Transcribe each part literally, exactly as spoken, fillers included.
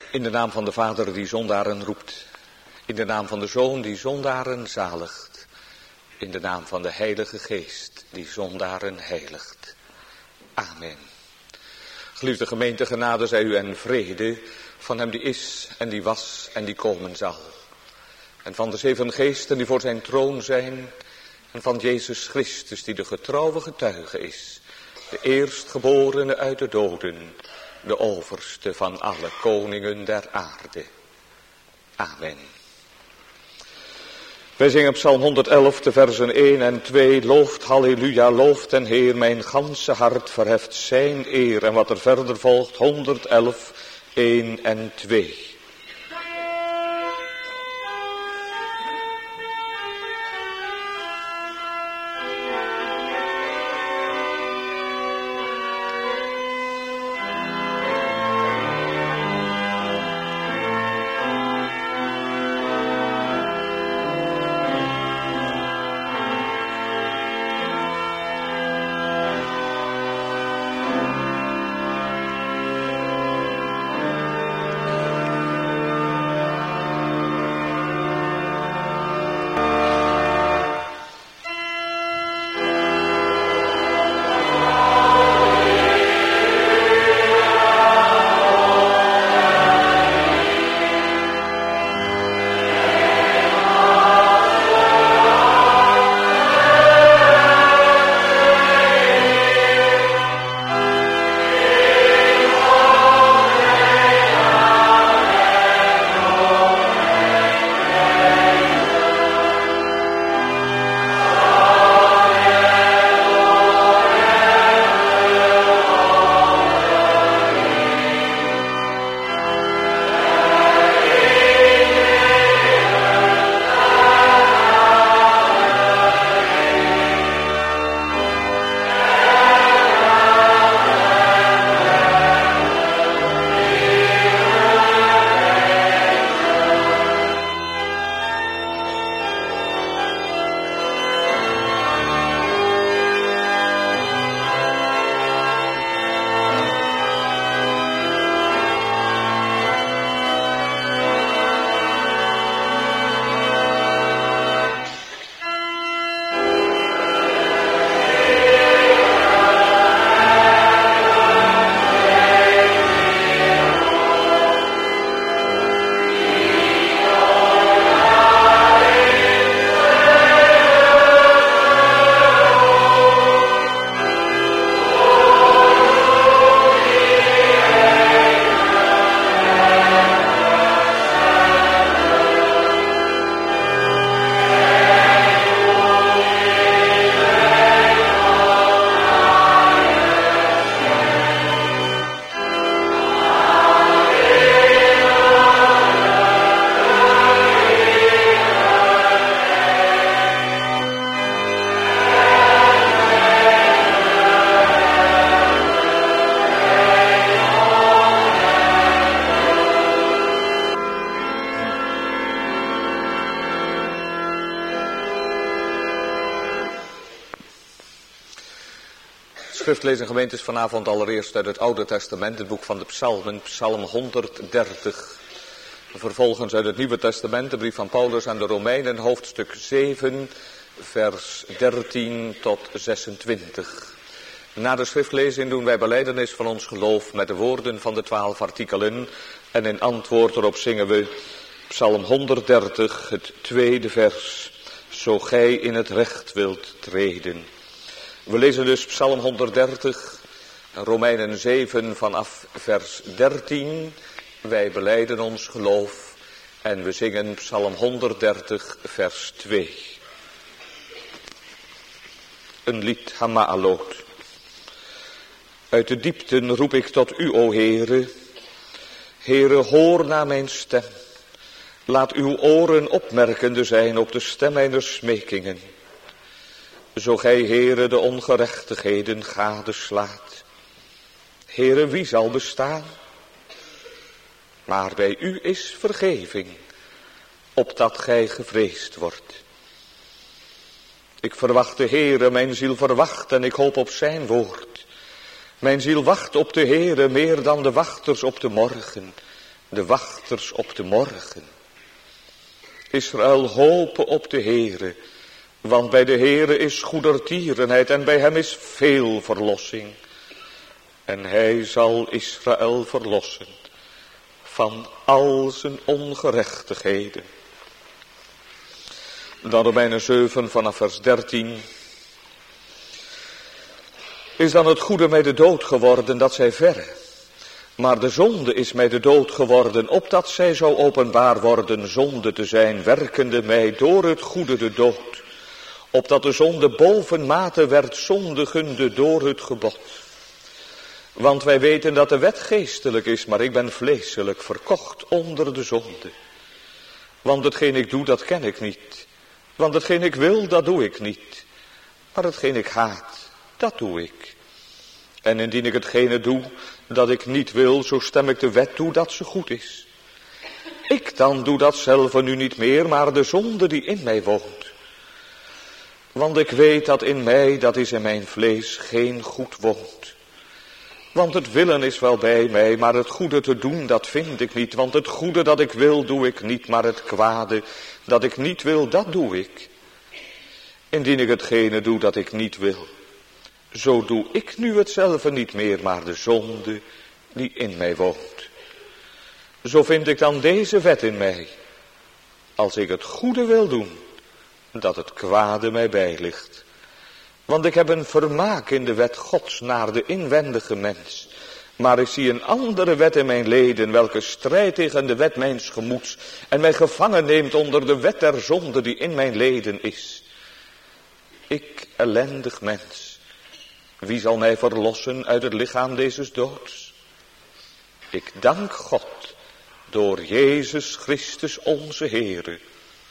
In de naam van de Vader die zondaren roept. In de naam van de Zoon die zondaren zaligt. In de naam van de Heilige Geest die zondaren heiligt. Amen. Geliefde gemeente, genade zij u en vrede van hem die is en die was en die komen zal. En van de zeven geesten die voor zijn troon zijn. En van Jezus Christus die de getrouwe getuige is. De eerstgeborene uit de doden. De overste van alle koningen der aarde. Amen. Wij zingen Psalm honderdelf, de versen één en twee. Looft, halleluja, looft den Heer, mijn ganse hart verheft zijn eer. En wat er verder volgt, honderdelf, één en twee. Schriftlezing gemeente is vanavond allereerst uit het Oude Testament, het boek van de Psalmen, Psalm honderddertig. Vervolgens uit het Nieuwe Testament, de brief van Paulus aan de Romeinen, hoofdstuk zeven, vers dertien tot zesentwintig. Na de schriftlezing doen wij belijdenis van ons geloof met de woorden van de twaalf artikelen. En in antwoord erop zingen we Psalm honderddertig, het tweede vers. Zo gij in het recht wilt treden. We lezen dus Psalm honderddertig, Romeinen zeven vanaf vers dertien. Wij belijden ons geloof en we zingen Psalm honderddertig vers twee. Een lied Hama'alot. Uit de diepten roep ik tot u, o Heere. Heere, hoor naar mijn stem. Laat uw oren opmerkende zijn op de stem mijner smekingen. Zo gij, Heere, de ongerechtigheden gadeslaat. Heere, wie zal bestaan? Maar bij u is vergeving, opdat gij gevreesd wordt. Ik verwacht de Heere, mijn ziel verwacht en ik hoop op zijn woord. Mijn ziel wacht op de Heere meer dan de wachters op de morgen. de wachters op de morgen. Israël, hopen op de Heere, want bij de Heere is goedertierenheid en bij hem is veel verlossing. En hij zal Israël verlossen van al zijn ongerechtigheden. Dan Romeinen zeven vanaf vers dertien. Is dan het goede mij de dood geworden dat zij verre. Maar de zonde is mij de dood geworden, opdat zij zou openbaar worden zonde te zijn, werkende mij door het goede de dood. Opdat de zonde bovenmate werd zondigende door het gebod. Want wij weten dat de wet geestelijk is, maar ik ben vleeselijk, verkocht onder de zonde. Want hetgeen ik doe, dat ken ik niet. Want hetgeen ik wil, dat doe ik niet. Maar hetgeen ik haat, dat doe ik. En indien ik hetgene doe dat ik niet wil, zo stem ik de wet toe dat ze goed is. Ik dan doe dat zelf nu niet meer, maar de zonde die in mij woont. Want ik weet dat in mij, dat is in mijn vlees, geen goed woont. Want het willen is wel bij mij, maar het goede te doen, dat vind ik niet. Want het goede dat ik wil, doe ik niet, maar het kwade dat ik niet wil, dat doe ik. Indien ik hetgene doe dat ik niet wil, zo doe ik nu hetzelfde niet meer, maar de zonde die in mij woont. Zo vind ik dan deze wet in mij. Als ik het goede wil doen, dat het kwade mij bijligt. Want ik heb een vermaak in de wet Gods naar de inwendige mens. Maar ik zie een andere wet in mijn leden, welke strijdt tegen de wet mijns gemoeds en mij gevangen neemt onder de wet der zonde die in mijn leden is. Ik, ellendig mens, wie zal mij verlossen uit het lichaam dezes doods? Ik dank God door Jezus Christus onze Heere.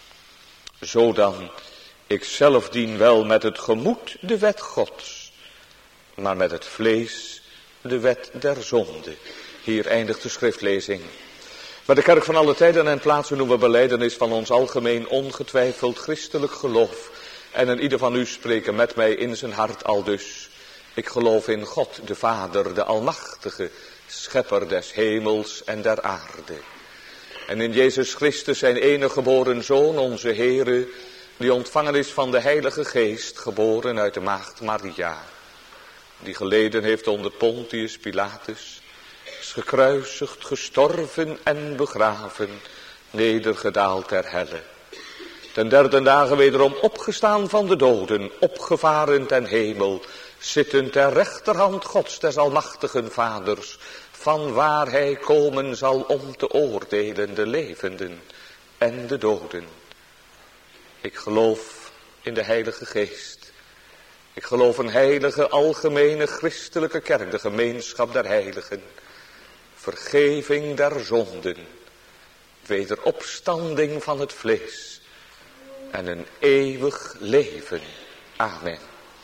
Zo dan, ik zelf dien wel met het gemoed de wet Gods, maar met het vlees de wet der zonde. Hier eindigt de schriftlezing. Bij de kerk van alle tijden en plaatsen noemen we belijdenis van ons algemeen ongetwijfeld christelijk geloof. En een ieder van u spreken met mij in zijn hart aldus. Ik geloof in God, de Vader, de Almachtige, Schepper des hemels en der aarde. En in Jezus Christus zijn enige geboren Zoon, onze Heere, die ontvangen is van de Heilige Geest, geboren uit de maagd Maria. Die geleden heeft onder Pontius Pilatus, is gekruisigd, gestorven en begraven, nedergedaald ter helle. Ten derde dagen wederom opgestaan van de doden, opgevaren ten hemel, zittend ter rechterhand Gods des almachtigen Vaders, van waar hij komen zal om te oordelen de levenden en de doden. Ik geloof in de Heilige Geest. Ik geloof een heilige, algemene, christelijke kerk, de gemeenschap der heiligen. Vergeving der zonden, wederopstanding van het vlees en een eeuwig leven. Amen.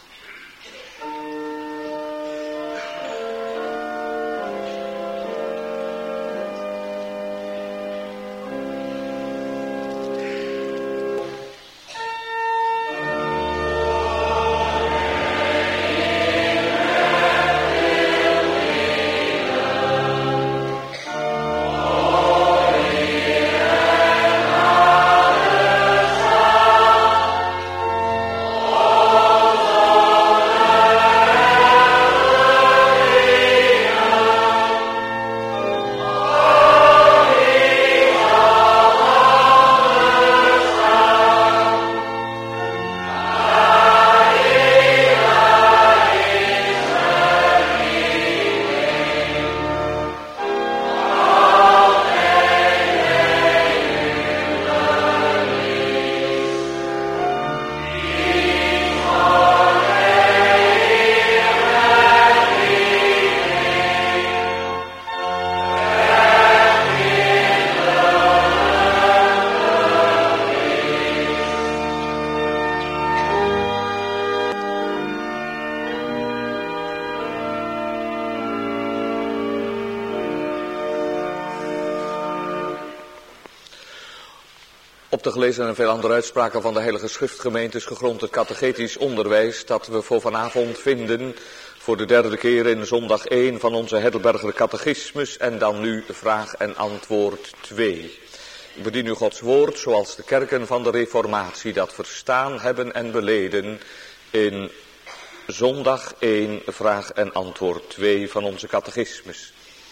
De gelezen en veel andere uitspraken van de Heilige Schriftgemeente is gegrond het catechetisch onderwijs dat we voor vanavond vinden Voor de derde keer in zondag één van onze Heidelberger catechismus en dan nu vraag en antwoord twee. Ik bedien u Gods woord zoals de kerken van de Reformatie dat verstaan hebben en beleden in zondag één vraag en antwoord twee van onze catechismus.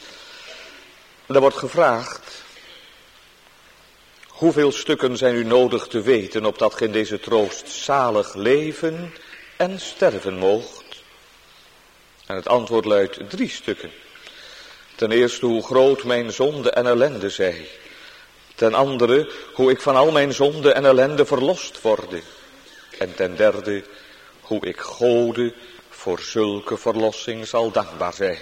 Er wordt gevraagd: hoeveel stukken zijn u nodig te weten opdat ge in deze troost zalig leven en sterven moogt? En het antwoord luidt drie stukken. Ten eerste hoe groot mijn zonde en ellende zij. Ten andere hoe ik van al mijn zonde en ellende verlost worde. En ten derde hoe ik Gode voor zulke verlossing zal dankbaar zijn.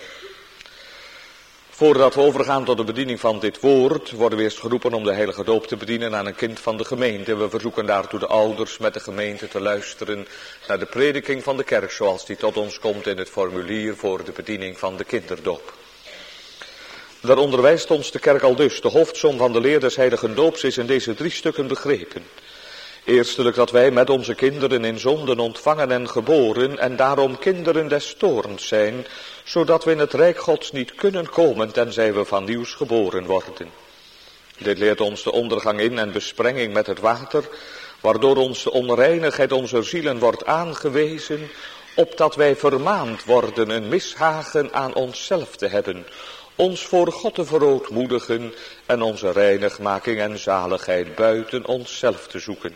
Voordat we overgaan tot de bediening van dit woord, worden we eerst geroepen om de heilige doop te bedienen aan een kind van de gemeente. We verzoeken daartoe de ouders met de gemeente te luisteren naar de prediking van de kerk, zoals die tot ons komt in het formulier voor de bediening van de kinderdoop. Daar onderwijst ons de kerk al dus. De hoofdsom van de leer des heiligen doops is in deze drie stukken begrepen. Eerstelijk dat wij met onze kinderen in zonden ontvangen en geboren en daarom kinderen des toorns zijn, zodat we in het rijk Gods niet kunnen komen tenzij we van nieuws geboren worden. Dit leert ons de ondergang in en besprenging met het water, waardoor ons de onreinigheid onze zielen wordt aangewezen, opdat wij vermaand worden een mishagen aan onszelf te hebben, ons voor God te verootmoedigen en onze reinigmaking en zaligheid buiten onszelf te zoeken.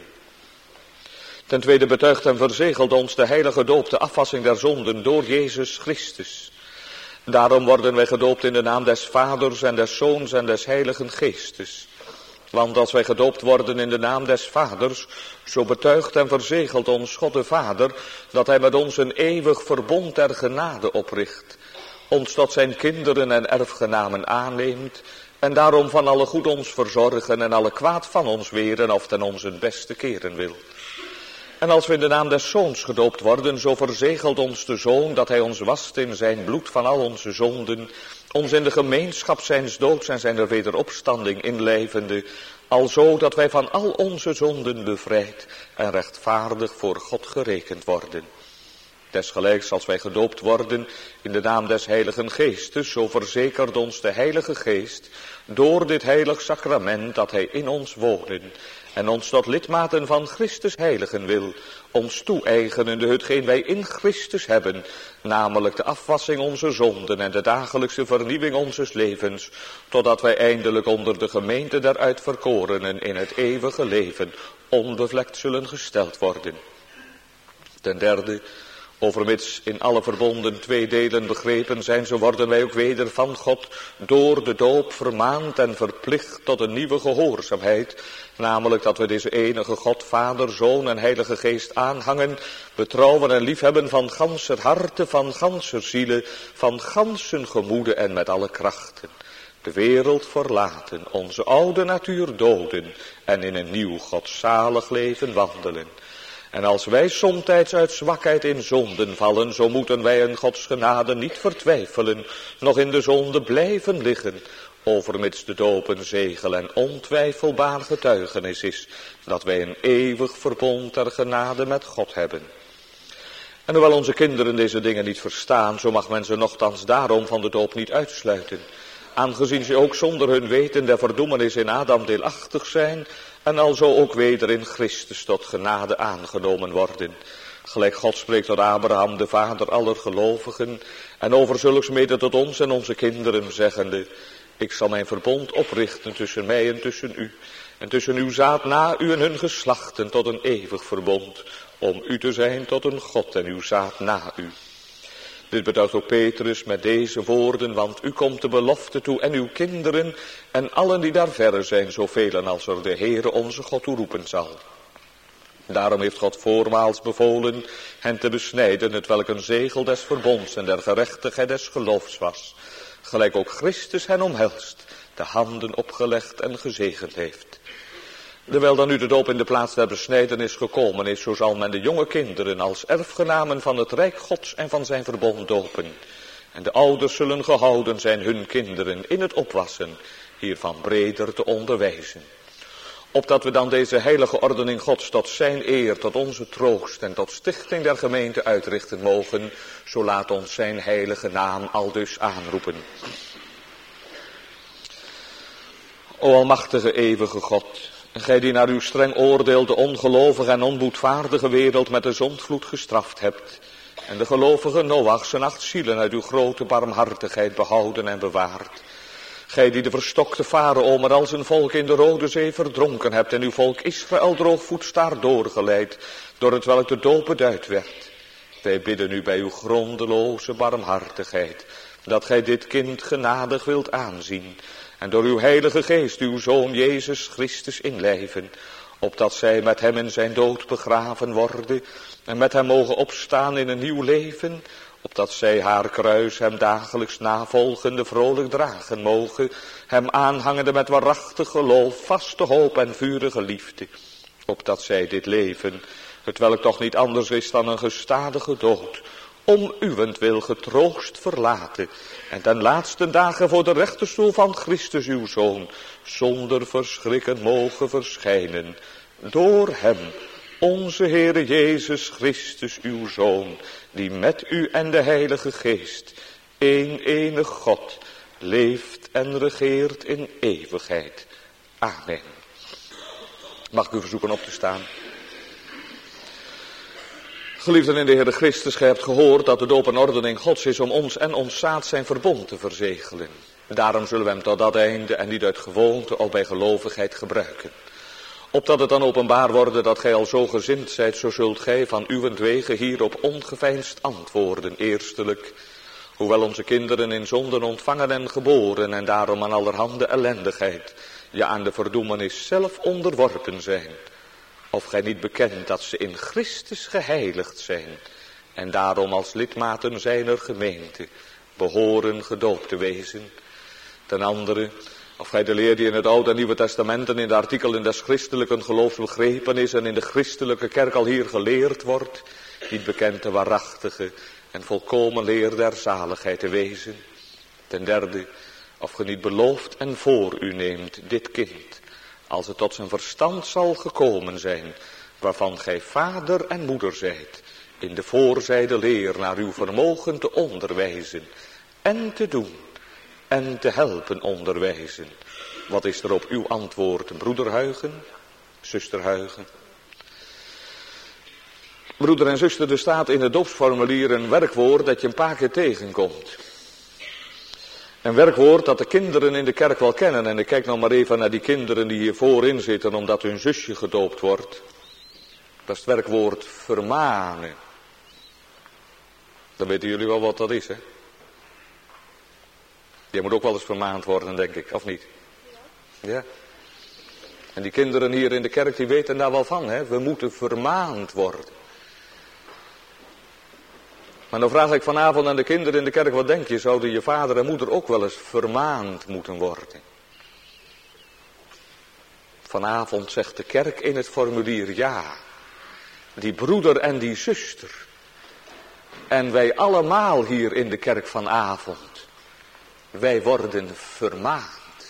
Ten tweede betuigt en verzegelt ons de heilige doop de afwassing der zonden door Jezus Christus. Daarom worden wij gedoopt in de naam des Vaders en des Zoons en des Heiligen Geestes. Want als wij gedoopt worden in de naam des Vaders, zo betuigt en verzegelt ons God de Vader dat hij met ons een eeuwig verbond der genade opricht, ons tot zijn kinderen en erfgenamen aanneemt en daarom van alle goed ons verzorgen en alle kwaad van ons weren of ten onze beste keren wil. En als we in de naam des Zoons gedoopt worden, zo verzegelt ons de Zoon dat hij ons wast in zijn bloed van al onze zonden, ons in de gemeenschap zijns doods en zijn wederopstanding inlijvende, alzo dat wij van al onze zonden bevrijd en rechtvaardig voor God gerekend worden. Desgelijks als wij gedoopt worden in de naam des Heiligen Geestes, zo verzekert ons de Heilige Geest door dit heilig sacrament dat hij in ons wonen en ons tot lidmaten van Christus heiligen wil, ons toe-eigenende hetgeen wij in Christus hebben, namelijk de afwassing onze zonden en de dagelijkse vernieuwing onzes levens, totdat wij eindelijk onder de gemeente der uitverkorenen in het eeuwige leven onbevlekt zullen gesteld worden. Ten derde, overmits in alle verbonden twee delen begrepen zijn, zo worden wij ook weder van God door de doop vermaand en verplicht tot een nieuwe gehoorzaamheid, namelijk dat we deze enige God, Vader, Zoon en Heilige Geest aanhangen, betrouwen en liefhebben van ganser harte, van ganser ziele, van gansen gemoede en met alle krachten. De wereld verlaten, onze oude natuur doden en in een nieuw godzalig leven wandelen. En als wij somtijds uit zwakheid in zonden vallen, zo moeten wij in Gods genade niet vertwijfelen, nog in de zonde blijven liggen, overmits de doop een zegel en ontwijfelbaar getuigenis is, dat wij een eeuwig verbond der genade met God hebben. En hoewel onze kinderen deze dingen niet verstaan, zo mag men ze nochtans daarom van de doop niet uitsluiten, aangezien ze ook zonder hun weten der verdoemenis in Adam deelachtig zijn, en alzo ook weder in Christus tot genade aangenomen worden. Gelijk God spreekt tot Abraham, de vader aller gelovigen, en over zulks mede tot ons en onze kinderen, zeggende: ik zal mijn verbond oprichten tussen mij en tussen u, en tussen uw zaad na u en hun geslachten tot een eeuwig verbond, om u te zijn tot een God en uw zaad na u. Dit betuigt ook Petrus met deze woorden, want u komt de belofte toe en uw kinderen en allen die daar verre zijn, zoveel als er de Heere onze God toe roepen zal. Daarom heeft God voormaals bevolen hen te besnijden, hetwelk een zegel des verbonds en der gerechtigheid des geloofs was, gelijk ook Christus hen omhelst, de handen opgelegd en gezegend heeft. Terwijl dan nu de doop in de plaats der besnijdenis gekomen is, zo zal men de jonge kinderen als erfgenamen van het rijk Gods en van zijn verbond dopen. En de ouders zullen gehouden zijn hun kinderen in het opwassen hiervan breder te onderwijzen. Opdat we dan deze heilige ordening Gods tot zijn eer, tot onze troost en tot stichting der gemeente uitrichten mogen, zo laat ons zijn heilige naam aldus aanroepen. O almachtige eeuwige God, gij die naar uw streng oordeel de ongelovige en onboedvaardige wereld met de zondvloed gestraft hebt, en de gelovige Noach zijn acht zielen uit uw grote barmhartigheid behouden en bewaard. Gij die de verstokte Farao met al zijn volk in de Rode Zee verdronken hebt en uw volk Israël droogvoets daar doorgeleid, door het welk de dood beduid werd. Wij bidden u bij uw grondeloze barmhartigheid, dat gij dit kind genadig wilt aanzien, en door uw heilige geest uw Zoon Jezus Christus inlijven, opdat zij met hem in zijn dood begraven worden, en met hem mogen opstaan in een nieuw leven, opdat zij haar kruis hem dagelijks navolgende vrolijk dragen mogen, hem aanhangende met waarachtig geloof, vaste hoop en vurige liefde, opdat zij dit leven, het welk toch niet anders is dan een gestadige dood, om uwentwil getroost verlaten, en ten laatste dagen voor de rechterstoel van Christus uw Zoon, zonder verschrikken mogen verschijnen, door hem, onze Heere Jezus Christus uw Zoon, die met u en de Heilige Geest, één enig God, leeft en regeert in eeuwigheid. Amen. Mag ik u verzoeken op te staan? Geliefden in de Heere Christus, gij hebt gehoord dat de doop een ordening Gods is om ons en ons zaad zijn verbond te verzegelen. Daarom zullen we hem tot dat einde en niet uit gewoonte of bij gelovigheid gebruiken. Opdat het dan openbaar worden dat gij al zo gezind zijt, zo zult gij van uwentwege hierop ongeveinsd antwoorden. Eerstelijk, hoewel onze kinderen in zonden ontvangen en geboren en daarom aan allerhande ellendigheid, ja aan de verdoemenis zelf onderworpen zijn. Of gij niet bekent dat ze in Christus geheiligd zijn en daarom als lidmaten zijner gemeente behoren gedoopt te wezen. Ten andere, of gij de leer die in het Oude en Nieuwe Testament en in de artikelen des christelijke geloofs begrepen is en in de christelijke kerk al hier geleerd wordt, niet bekent de waarachtige en volkomen leer der zaligheid te wezen. Ten derde, of ge niet belooft en voor u neemt dit kind, als het tot zijn verstand zal gekomen zijn, waarvan gij vader en moeder zijt, in de voorzijde leer naar uw vermogen te onderwijzen en te doen en te helpen onderwijzen. Wat is er op uw antwoord, broeder Huygen, zuster Huygen? Broeder en zuster, er staat in het doopsformulier een werkwoord dat je een paar keer tegenkomt. Een werkwoord dat de kinderen in de kerk wel kennen. En ik kijk nou maar even naar die kinderen die hier voorin zitten, omdat hun zusje gedoopt wordt. Dat is het werkwoord vermanen. Dan weten jullie wel wat dat is, hè? Je moet ook wel eens vermaand worden, denk ik, of niet? Ja. Ja. En die kinderen hier in de kerk, die weten daar wel van, hè? We moeten vermaand worden. Maar dan vraag ik vanavond aan de kinderen in de kerk, wat denk je, zouden je vader en moeder ook wel eens vermaand moeten worden? Vanavond zegt de kerk in het formulier ja. Die broeder en die zuster. En wij allemaal hier in de kerk vanavond. Wij worden vermaand.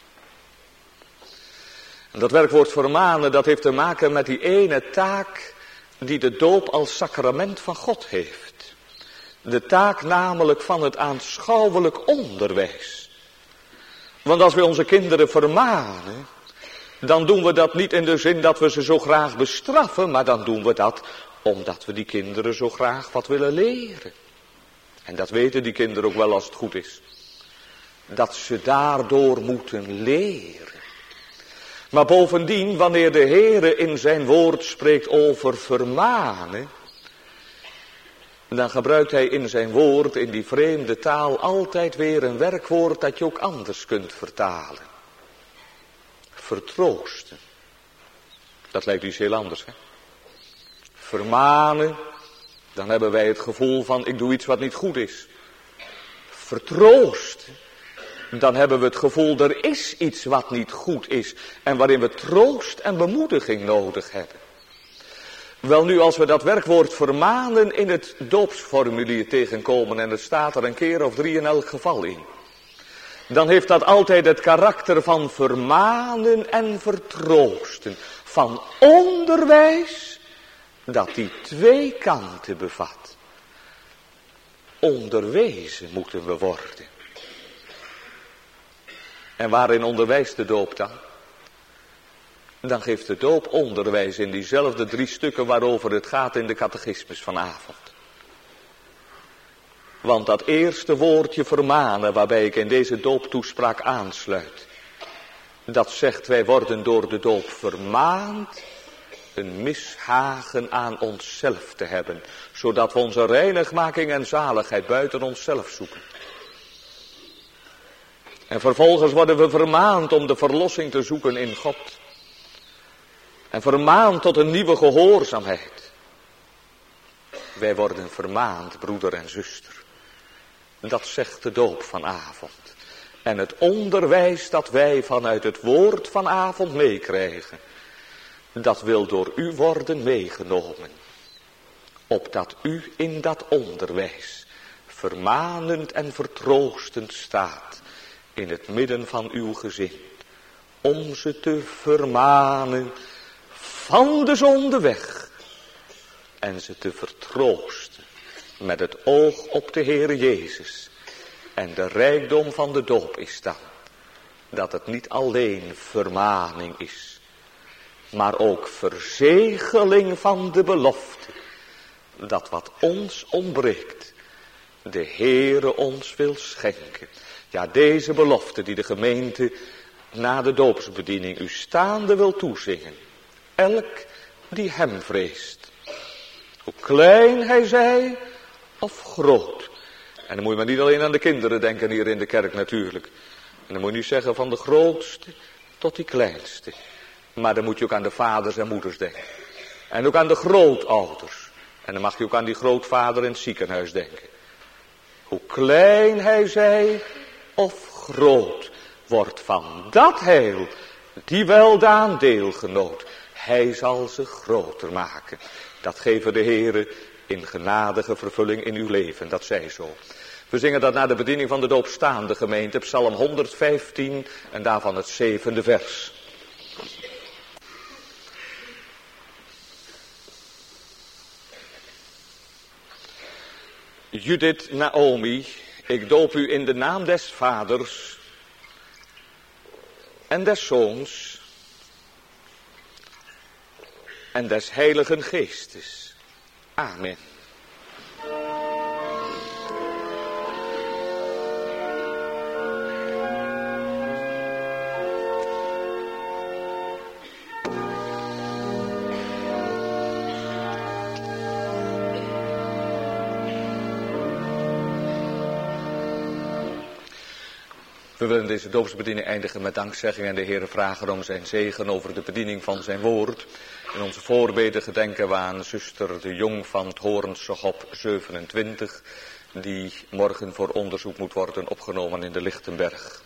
En dat werkwoord vermanen, dat heeft te maken met die ene taak die de doop als sacrament van God heeft. De taak namelijk van het aanschouwelijk onderwijs. Want als we onze kinderen vermanen, dan doen we dat niet in de zin dat we ze zo graag bestraffen, maar dan doen we dat omdat we die kinderen zo graag wat willen leren. En dat weten die kinderen ook wel als het goed is. Dat ze daardoor moeten leren. Maar bovendien, wanneer de Heere in zijn woord spreekt over vermanen, dan gebruikt hij in zijn woord, in die vreemde taal, altijd weer een werkwoord dat je ook anders kunt vertalen. Vertroosten. Dat lijkt iets heel anders, hè? Vermanen, dan hebben wij het gevoel van ik doe iets wat niet goed is. Vertroosten, dan hebben we het gevoel er is iets wat niet goed is en waarin we troost en bemoediging nodig hebben. Wel nu, als we dat werkwoord vermanen in het doopsformulier tegenkomen, en het staat er een keer of drie in elk geval in, dan heeft dat altijd het karakter van vermanen en vertroosten. Van onderwijs dat die twee kanten bevat. Onderwezen moeten we worden. En waarin onderwijst de doop dan? Dan geeft de doop onderwijs in diezelfde drie stukken waarover het gaat in de catechismus vanavond. Want dat eerste woordje vermanen waarbij ik in deze dooptoespraak aansluit. Dat zegt wij worden door de doop vermaand een mishagen aan onszelf te hebben. Zodat we onze reinigmaking en zaligheid buiten onszelf zoeken. En vervolgens worden we vermaand om de verlossing te zoeken in God. En vermaand tot een nieuwe gehoorzaamheid. Wij worden vermaand, broeder en zuster. Dat zegt de doop vanavond. En het onderwijs dat wij vanuit het woord vanavond meekrijgen. Dat wil door u worden meegenomen. Opdat u in dat onderwijs vermanend en vertroostend staat. In het midden van uw gezin. Om ze te vermanen van de zonde weg. En ze te vertroosten. Met het oog op de Heere Jezus. En de rijkdom van de doop is dan. Dat het niet alleen vermaning is. Maar ook verzegeling van de belofte. Dat wat ons ontbreekt. De Heere ons wil schenken. Ja, deze belofte die de gemeente na de doopsbediening u staande wil toezingen. Elk die hem vreest. Hoe klein hij zij of groot. En dan moet je maar niet alleen aan de kinderen denken hier in de kerk natuurlijk. En dan moet je niet zeggen van de grootste tot die kleinste. Maar dan moet je ook aan de vaders en moeders denken. En ook aan de grootouders. En dan mag je ook aan die grootvader in het ziekenhuis denken. Hoe klein hij zij of groot, wordt van dat heil die weldaan deelgenoot. Hij zal ze groter maken. Dat geven de Heere in genadige vervulling in uw leven. Dat zij zo. We zingen dat na de bediening van de doop staande gemeente. Psalm honderdvijftien en daarvan het zevende vers. Judith Naomi, ik doop u in de naam des vaders en des zoons en des heiligen geestes. Amen. We willen deze doopsbediening eindigen met dankzegging en de Heere vragen om zijn zegen over de bediening van zijn woord. In onze voorbeden gedenken we aan zuster de Jong van het Hoornse Hop zevenentwintig, die morgen voor onderzoek moet worden opgenomen in de Lichtenberg.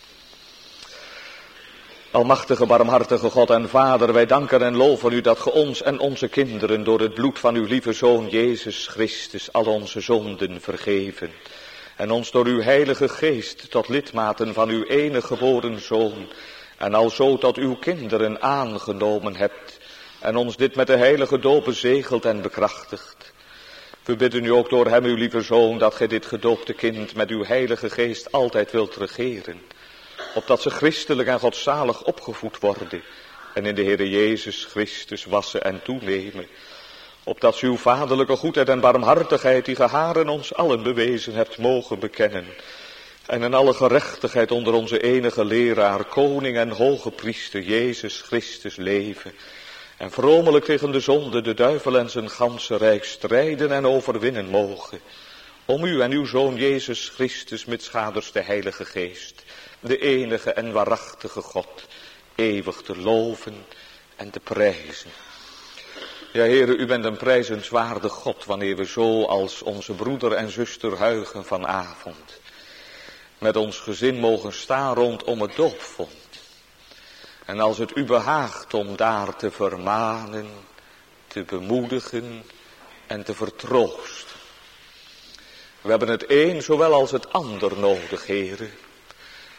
Almachtige, barmhartige God en Vader, wij danken en loven u dat ge ons en onze kinderen door het bloed van uw lieve Zoon Jezus Christus al onze zonden vergeven. En ons door uw heilige geest tot lidmaten van uw enige geboren Zoon. En alzo tot uw kinderen aangenomen hebt. En ons dit met de heilige doop bezegeld en bekrachtigd. We bidden u ook door hem, uw lieve Zoon, dat gij dit gedoopte kind met uw heilige geest altijd wilt regeren. Opdat ze christelijk en godzalig opgevoed worden. En in de Heere Jezus Christus wassen en toenemen. Opdat ze uw vaderlijke goedheid en barmhartigheid die ge haren ons allen bewezen hebt mogen bekennen. En in alle gerechtigheid onder onze enige leraar, koning en hoge priester Jezus Christus leven. En vromelijk tegen de zonde, de duivel en zijn ganse rijk strijden en overwinnen mogen. Om u en uw Zoon Jezus Christus met schaders de Heilige Geest, de enige en waarachtige God, eeuwig te loven en te prijzen. Ja, Heere, u bent een prijzenswaardig God wanneer we zo als onze broeder en zuster Huigen vanavond met ons gezin mogen staan rondom het doopvont. En als het u behaagt om daar te vermanen, te bemoedigen en te vertroosten. We hebben het een zowel als het ander nodig, Heere.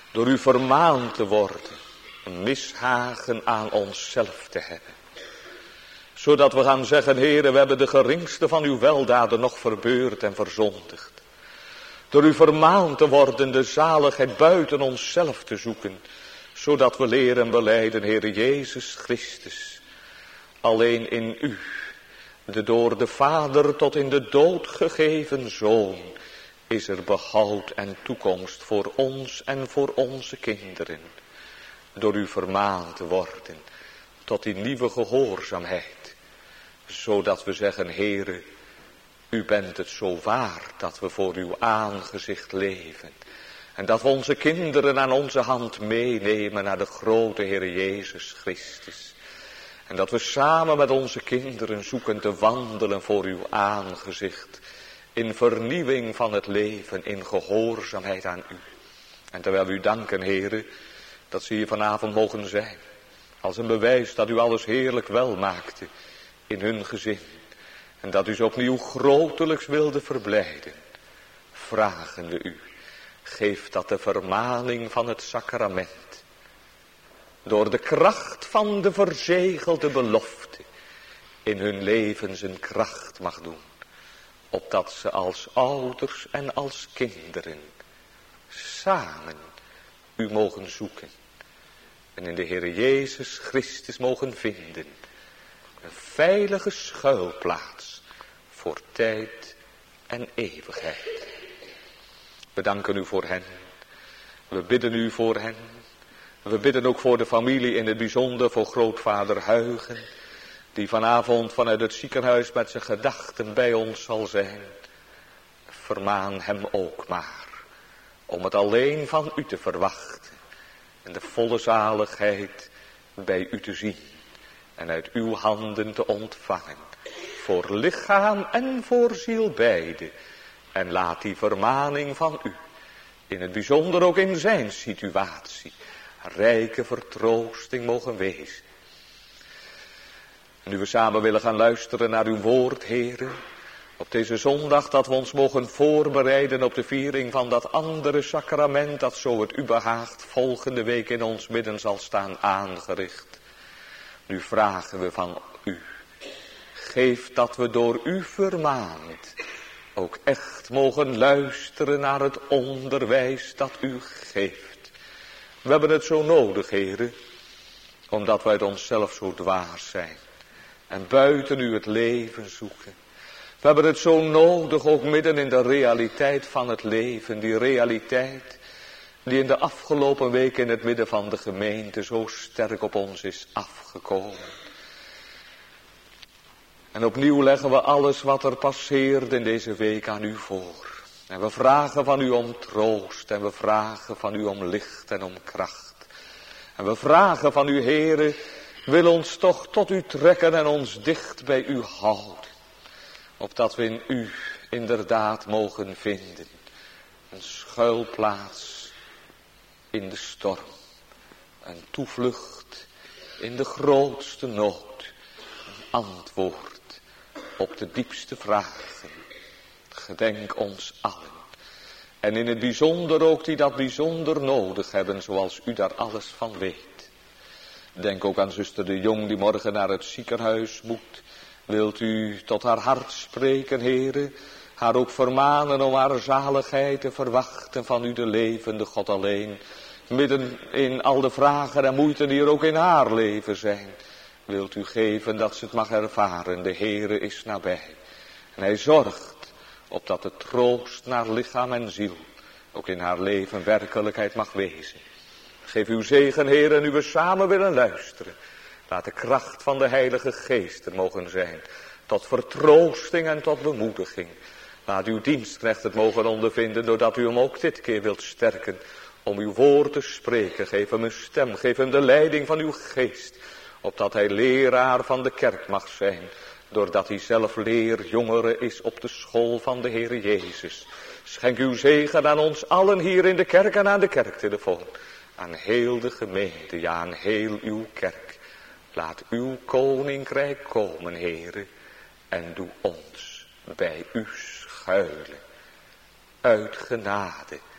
door u vermaand te worden, een mishagen aan onszelf te hebben. Zodat we gaan zeggen, Heere, we hebben de geringste van uw weldaden nog verbeurd en verzondigd. Door u vermaand te worden de zaligheid buiten onszelf te zoeken. Zodat we leren belijden, Heere Jezus Christus. Alleen in u, de door de Vader tot in de dood gegeven Zoon, is er behoud en toekomst voor ons en voor onze kinderen. Door u vermaand te worden tot die nieuwe gehoorzaamheid. Zodat we zeggen, Heere, u bent het zo waard dat we voor uw aangezicht leven. En dat we onze kinderen aan onze hand meenemen naar de grote Heere Jezus Christus. En dat we samen met onze kinderen zoeken te wandelen voor uw aangezicht. In vernieuwing van het leven, in gehoorzaamheid aan u. En terwijl we u danken, Heere, dat ze hier vanavond mogen zijn. Als een bewijs dat u alles heerlijk wel maakte in hun gezin. En dat u ze opnieuw grotelijks wilde verblijden. Vragen we u, geef dat de vermaning van het sacrament. Door de kracht van de verzegelde belofte in hun leven zijn kracht mag doen. Opdat ze als ouders en als kinderen samen u mogen zoeken. En in de Heer Jezus Christus mogen vinden. Een veilige schuilplaats voor tijd en eeuwigheid. We danken u voor hen. We bidden u voor hen. We bidden ook voor de familie, in het bijzonder voor grootvader Huygen. Die vanavond vanuit het ziekenhuis met zijn gedachten bij ons zal zijn. Vermaan hem ook maar. Om het alleen van u te verwachten. En de volle zaligheid bij u te zien. En uit uw handen te ontvangen. Voor lichaam en voor ziel beide. En laat die vermaning van u. In het bijzonder ook in zijn situatie. Rijke vertroosting mogen wezen. Nu we samen willen gaan luisteren naar uw woord, Heere. Op deze zondag dat we ons mogen voorbereiden op de viering van dat andere sacrament. Dat zo het u behaagt volgende week in ons midden zal staan aangericht. Nu vragen we van u. Geef dat we door u vermaand ook echt mogen luisteren naar het onderwijs dat u geeft. We hebben het zo nodig, Heere. Omdat wij uit onszelf zo dwaas zijn. En buiten u het leven zoeken. We hebben het zo nodig ook midden in de realiteit van het leven. Die realiteit die in de afgelopen week in het midden van de gemeente zo sterk op ons is afgekomen. En opnieuw leggen we alles wat er passeerde in deze week aan u voor. En we vragen van u om troost. En we vragen van u om licht en om kracht. En we vragen van u, Heere, wil ons toch tot u trekken en ons dicht bij u houden. Opdat we in u inderdaad mogen vinden. Een schuilplaats in de storm. Een toevlucht in de grootste nood. Een antwoord op de diepste vragen. Gedenk ons allen. En in het bijzonder ook die dat bijzonder nodig hebben, zoals u daar alles van weet. Denk ook aan zuster de Jong die morgen naar het ziekenhuis moet. Wilt u tot haar hart spreken, Heere? Haar ook vermanen om haar zaligheid te verwachten van u de levende God alleen. Midden in al de vragen en moeiten die er ook in haar leven zijn. Wilt u geven dat ze het mag ervaren. De Heere is nabij. En hij zorgt opdat de troost naar lichaam en ziel ook in haar leven werkelijkheid mag wezen. Geef uw zegen, Heer, en u we samen willen luisteren. Laat de kracht van de Heilige Geest er mogen zijn. Tot vertroosting en tot bemoediging. Laat uw dienstknecht het mogen ondervinden, doordat u hem ook dit keer wilt sterken. Om uw woord te spreken. Geef hem een stem, geef hem de leiding van uw geest. Opdat hij leraar van de kerk mag zijn. Doordat hij zelf leerjongere is op de school van de Heer Jezus. Schenk uw zegen aan ons allen hier in de kerk en aan de kerktelefoon. Aan heel de gemeente, ja aan heel uw kerk. Laat uw koninkrijk komen, Heere. En doe ons bij u schuilen. Uit genade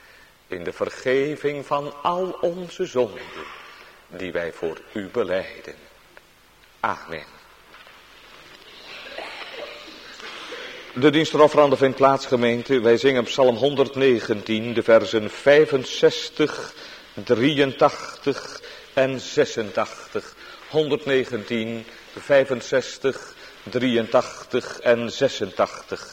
in de vergeving van al onze zonden, die wij voor u belijden. Amen. De dienstofferande vindt plaats, gemeente. Wij zingen Psalm honderdnegentien, de versen vijfenzestig, drieëntachtig en zesentachtig. honderdnegentien, vijfenzestig, drieëntachtig en zesentachtig.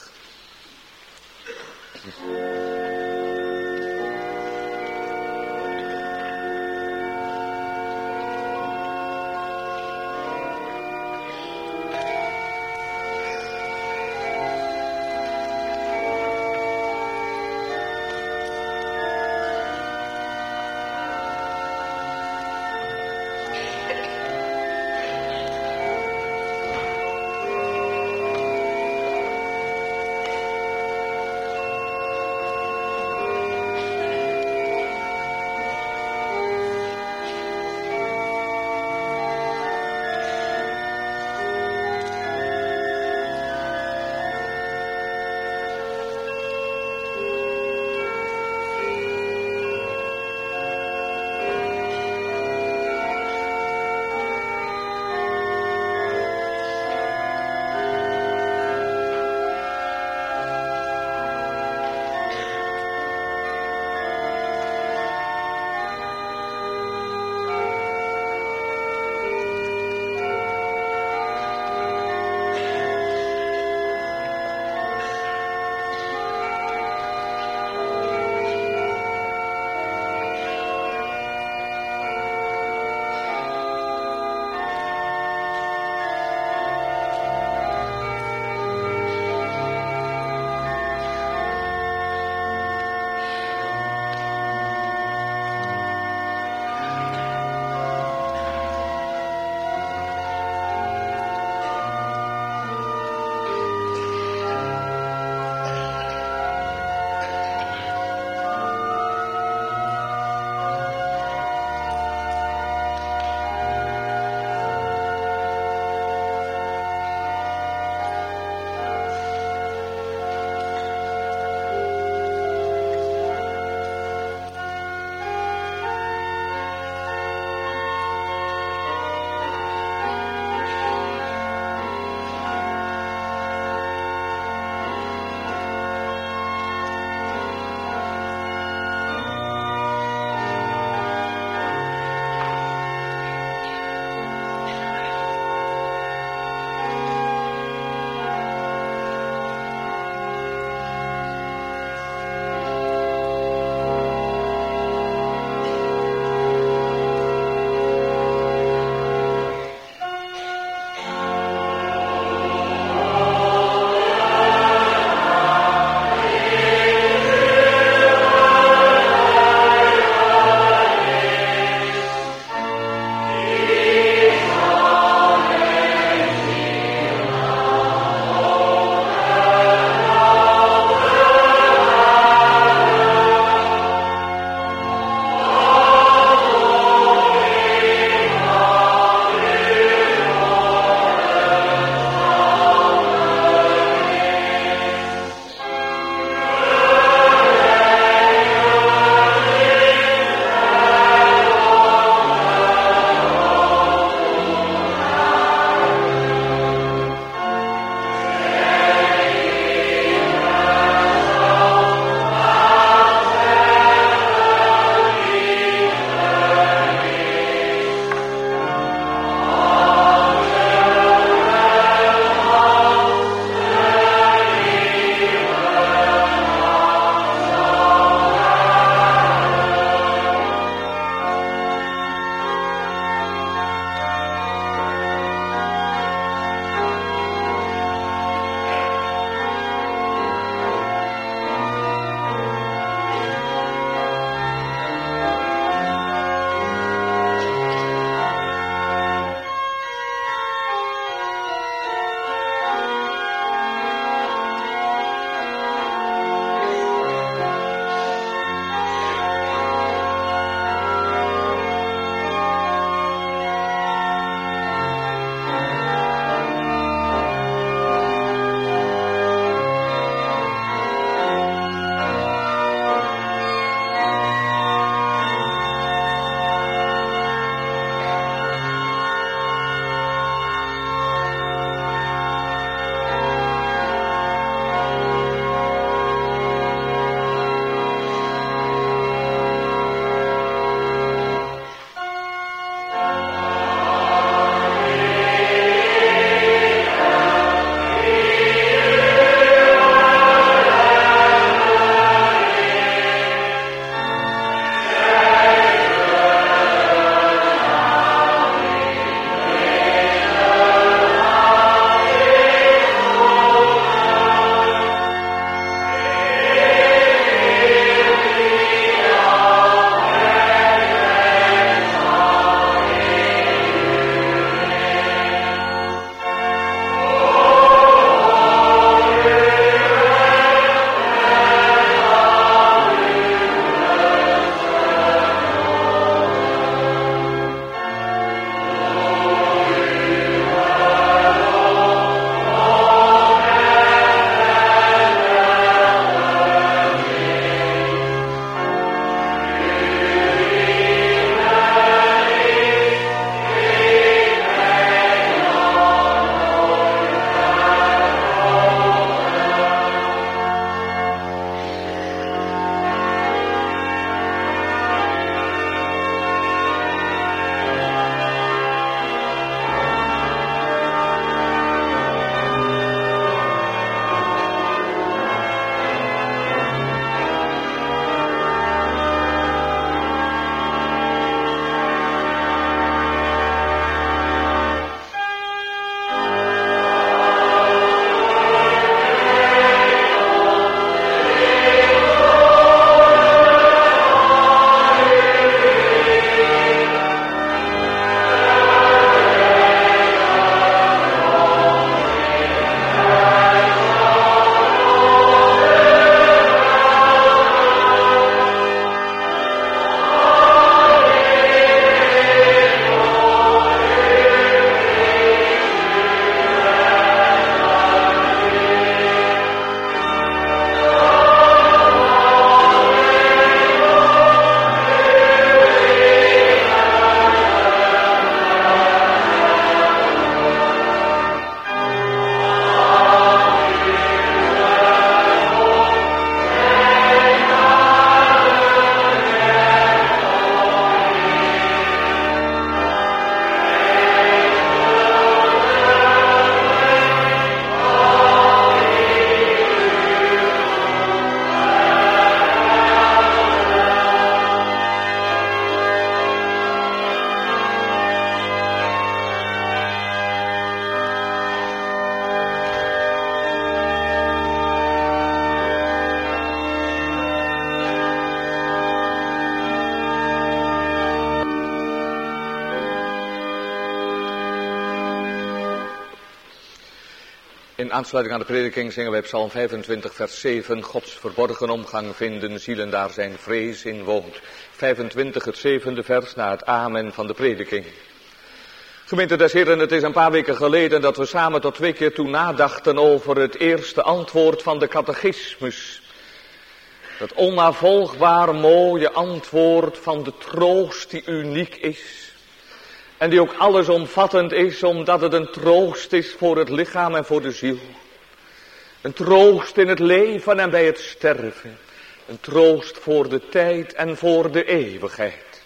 In aansluiting aan de prediking zingen wij Psalm vijfentwintig vers zeven. Gods verborgen omgang vinden, zielen daar zijn vrees in woont. vijfentwintig het zevende vers na het amen van de prediking. Gemeente des Heren, het is een paar weken geleden dat we samen tot twee keer toe nadachten over het eerste antwoord van de catechismus. Dat onnavolgbaar mooie antwoord van de troost die uniek is. En die ook allesomvattend is, omdat het een troost is voor het lichaam en voor de ziel. Een troost in het leven en bij het sterven. Een troost voor de tijd en voor de eeuwigheid.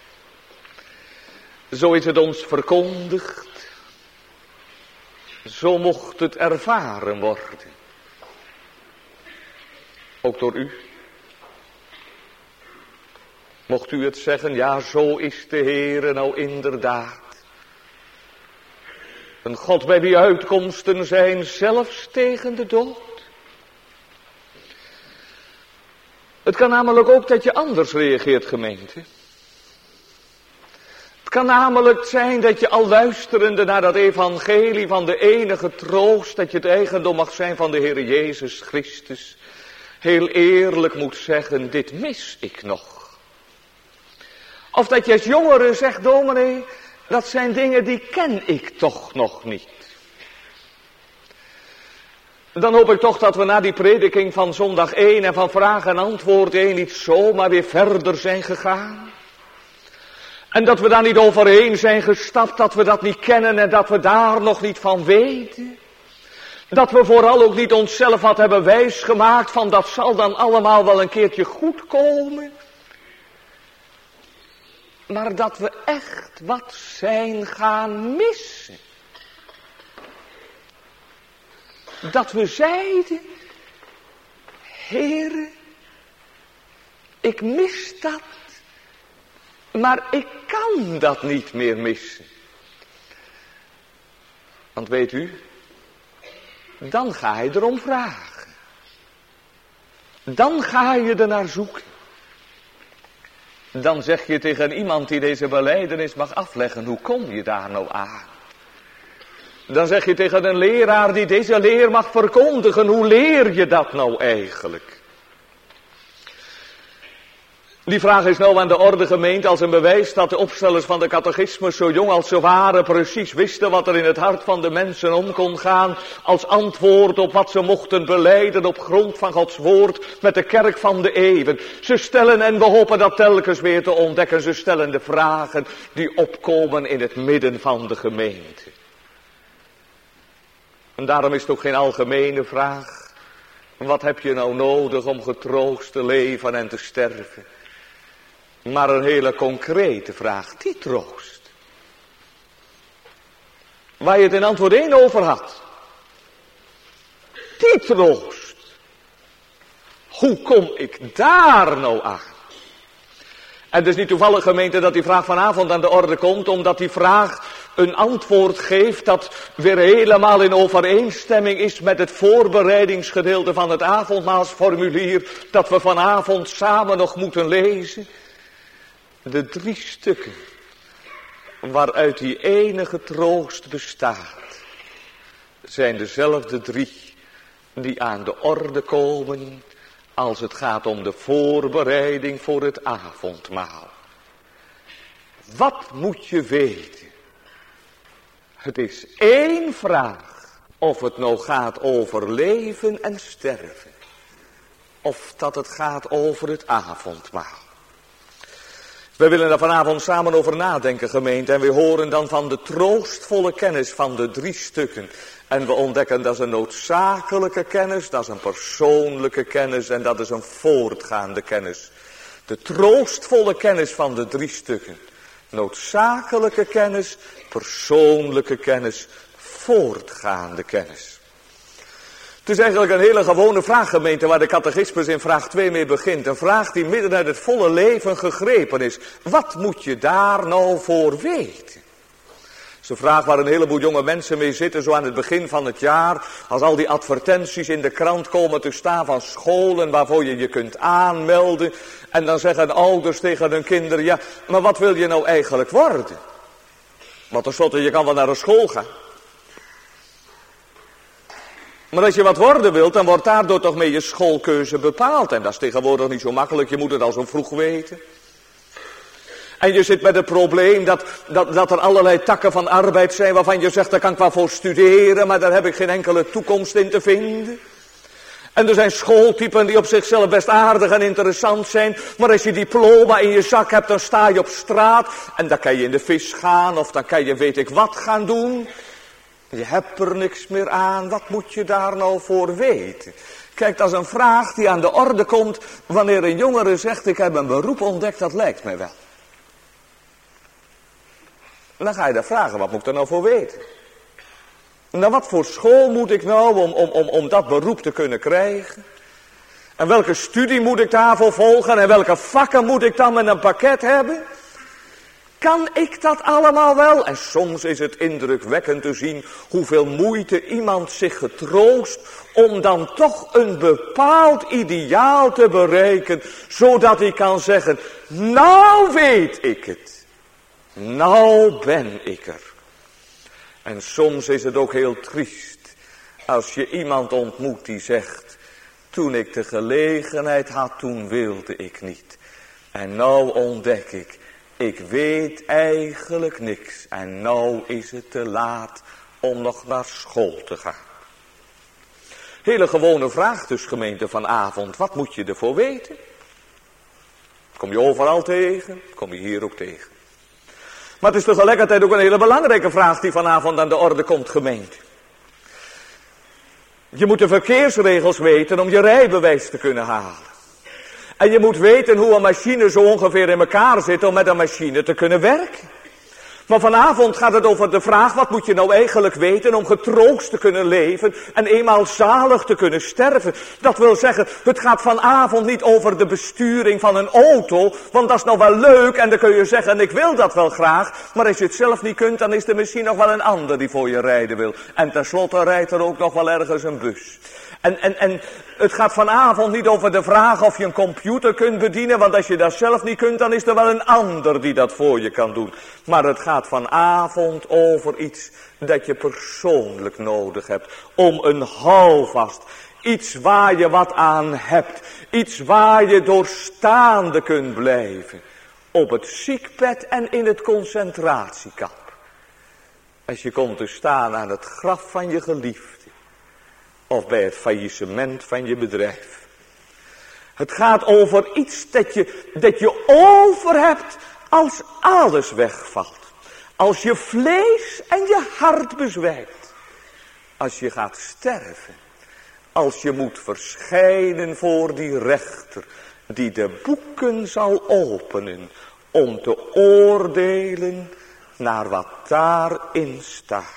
Zo is het ons verkondigd. Zo mocht het ervaren worden. Ook door u. Mocht u het zeggen, ja, zo is de Heere nou inderdaad. Een God bij wie uitkomsten zijn, zelfs tegen de dood. Het kan namelijk ook dat je anders reageert, gemeente. Het kan namelijk zijn dat je al luisterende naar dat evangelie van de enige troost, dat je het eigendom mag zijn van de Heer Jezus Christus, heel eerlijk moet zeggen, dit mis ik nog. Of dat je als jongere zegt, dominee, dat zijn dingen die ken ik toch nog niet. Dan hoop ik toch dat we na die prediking van zondag één en van vraag en antwoord één niet zomaar weer verder zijn gegaan. En dat we daar niet overheen zijn gestapt, dat we dat niet kennen en dat we daar nog niet van weten. Dat we vooral ook niet onszelf wat hebben wijsgemaakt van dat zal dan allemaal wel een keertje goed komen. Maar dat we echt wat zijn gaan missen. Dat we zeiden, Heere, ik mis dat, maar ik kan dat niet meer missen. Want weet u, dan ga je erom vragen. Dan ga je er naar zoeken. Dan zeg je tegen iemand die deze belijdenis mag afleggen, hoe kom je daar nou aan? Dan zeg je tegen een leraar die deze leer mag verkondigen, hoe leer je dat nou eigenlijk? Die vraag is nou aan de orde gemeend als een bewijs dat de opstellers van de catechismus zo jong als ze waren precies wisten wat er in het hart van de mensen om kon gaan. Als antwoord op wat ze mochten belijden op grond van Gods woord met de kerk van de eeuwen. Ze stellen en we hopen dat telkens weer te ontdekken. Ze stellen de vragen die opkomen in het midden van de gemeente. En daarom is het ook geen algemene vraag. Wat heb je nou nodig om getroost te leven en te sterven? Maar een hele concrete vraag, die troost. Waar je het in antwoord één over had. Die troost. Hoe kom ik daar nou aan? En het is niet toevallig, gemeente, dat die vraag vanavond aan de orde komt, omdat die vraag een antwoord geeft dat weer helemaal in overeenstemming is met het voorbereidingsgedeelte van het avondmaalsformulier dat we vanavond samen nog moeten lezen. De drie stukken waaruit die enige troost bestaat, zijn dezelfde drie die aan de orde komen als het gaat om de voorbereiding voor het avondmaal. Wat moet je weten? Het is één vraag of het nou gaat over leven en sterven, of dat het gaat over het avondmaal. We willen daar vanavond samen over nadenken, gemeente. En we horen dan van de troostvolle kennis van de drie stukken. En we ontdekken dat is een noodzakelijke kennis, dat is een persoonlijke kennis en dat is een voortgaande kennis. De troostvolle kennis van de drie stukken. Noodzakelijke kennis, persoonlijke kennis, voortgaande kennis. Het is eigenlijk een hele gewone vraag, gemeente, waar de catechismus in vraag twee mee begint. Een vraag die midden uit het volle leven gegrepen is. Wat moet je daar nou voor weten? Dat is een vraag waar een heleboel jonge mensen mee zitten, zo aan het begin van het jaar. Als al die advertenties in de krant komen te staan van scholen waarvoor je je kunt aanmelden. En dan zeggen ouders tegen hun kinderen, ja, maar wat wil je nou eigenlijk worden? Want tenslotte, je kan wel naar een school gaan. Maar als je wat worden wilt, dan wordt daardoor toch mee je schoolkeuze bepaald. En dat is tegenwoordig niet zo makkelijk, je moet het al zo vroeg weten. En je zit met het probleem dat, dat, dat er allerlei takken van arbeid zijn waarvan je zegt, daar kan ik wel voor studeren, maar daar heb ik geen enkele toekomst in te vinden. En er zijn schooltypen die op zichzelf best aardig en interessant zijn, maar als je diploma in je zak hebt, dan sta je op straat en dan kan je in de vis gaan of dan kan je weet ik wat gaan doen. Je hebt er niks meer aan, wat moet je daar nou voor weten? Kijk, dat is een vraag die aan de orde komt wanneer een jongere zegt, ik heb een beroep ontdekt, dat lijkt mij wel. En dan ga je daar vragen, wat moet ik er nou voor weten? Nou, wat voor school moet ik nou om, om, om, om dat beroep te kunnen krijgen? En welke studie moet ik daarvoor volgen? En welke vakken moet ik dan met een pakket hebben? Kan ik dat allemaal wel? En soms is het indrukwekkend te zien hoeveel moeite iemand zich getroost om dan toch een bepaald ideaal te bereiken, zodat hij kan zeggen, nou weet ik het. Nou ben ik er. En soms is het ook heel triest als je iemand ontmoet die zegt, toen ik de gelegenheid had, toen wilde ik niet. En nou ontdek ik, ik weet eigenlijk niks. En nou is het te laat om nog naar school te gaan. Hele gewone vraag dus, gemeente, vanavond. Wat moet je ervoor weten? Kom je overal tegen? Kom je hier ook tegen? Maar het is tegelijkertijd ook een hele belangrijke vraag die vanavond aan de orde komt, gemeente. Je moet de verkeersregels weten om je rijbewijs te kunnen halen. En je moet weten hoe een machine zo ongeveer in elkaar zit om met een machine te kunnen werken. Maar vanavond gaat het over de vraag, wat moet je nou eigenlijk weten om getroost te kunnen leven en eenmaal zalig te kunnen sterven. Dat wil zeggen, het gaat vanavond niet over de besturing van een auto, want dat is nou wel leuk en dan kun je zeggen, ik wil dat wel graag. Maar als je het zelf niet kunt, dan is er misschien nog wel een ander die voor je rijden wil. En tenslotte rijdt er ook nog wel ergens een bus. En, en, en het gaat vanavond niet over de vraag of je een computer kunt bedienen, want als je dat zelf niet kunt, dan is er wel een ander die dat voor je kan doen. Maar het gaat vanavond over iets dat je persoonlijk nodig hebt, om een houvast, iets waar je wat aan hebt, iets waar je doorstaande kunt blijven, op het ziekbed en in het concentratiekamp. Als je komt te staan aan het graf van je geliefde, of bij het faillissement van je bedrijf. Het gaat over iets dat je, dat je over hebt als alles wegvalt. Als je vlees en je hart bezwijkt. Als je gaat sterven. Als je moet verschijnen voor die rechter die de boeken zal openen om te oordelen naar wat daarin staat.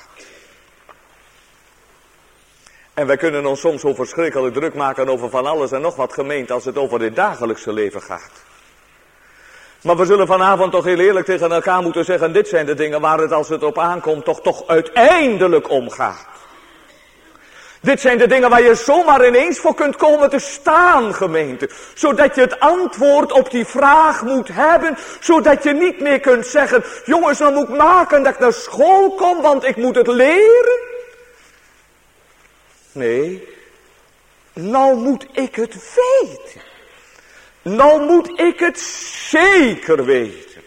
En wij kunnen ons soms zo verschrikkelijk druk maken over van alles en nog wat, gemeente, als het over dit dagelijkse leven gaat. Maar we zullen vanavond toch heel eerlijk tegen elkaar moeten zeggen, dit zijn de dingen waar het als het op aankomt toch toch uiteindelijk om gaat. Dit zijn de dingen waar je zomaar ineens voor kunt komen te staan, gemeente. Zodat je het antwoord op die vraag moet hebben, zodat je niet meer kunt zeggen, jongens, dan moet ik maken dat ik naar school kom, want ik moet het leren. Nee, nou moet ik het weten. Nou moet ik het zeker weten.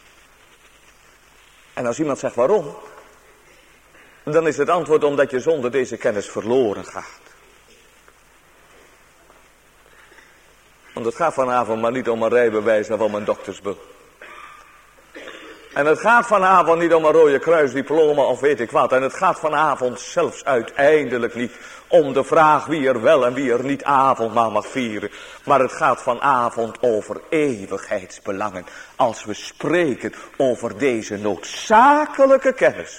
En als iemand zegt waarom, dan is het antwoord omdat je zonder deze kennis verloren gaat. Want het gaat vanavond maar niet om een rijbewijs of om een doktersbul. En het gaat vanavond niet om een rode kruisdiploma of weet ik wat. En het gaat vanavond zelfs uiteindelijk niet om de vraag wie er wel en wie er niet avondmaal mag vieren. Maar het gaat vanavond over eeuwigheidsbelangen. Als we spreken over deze noodzakelijke kennis.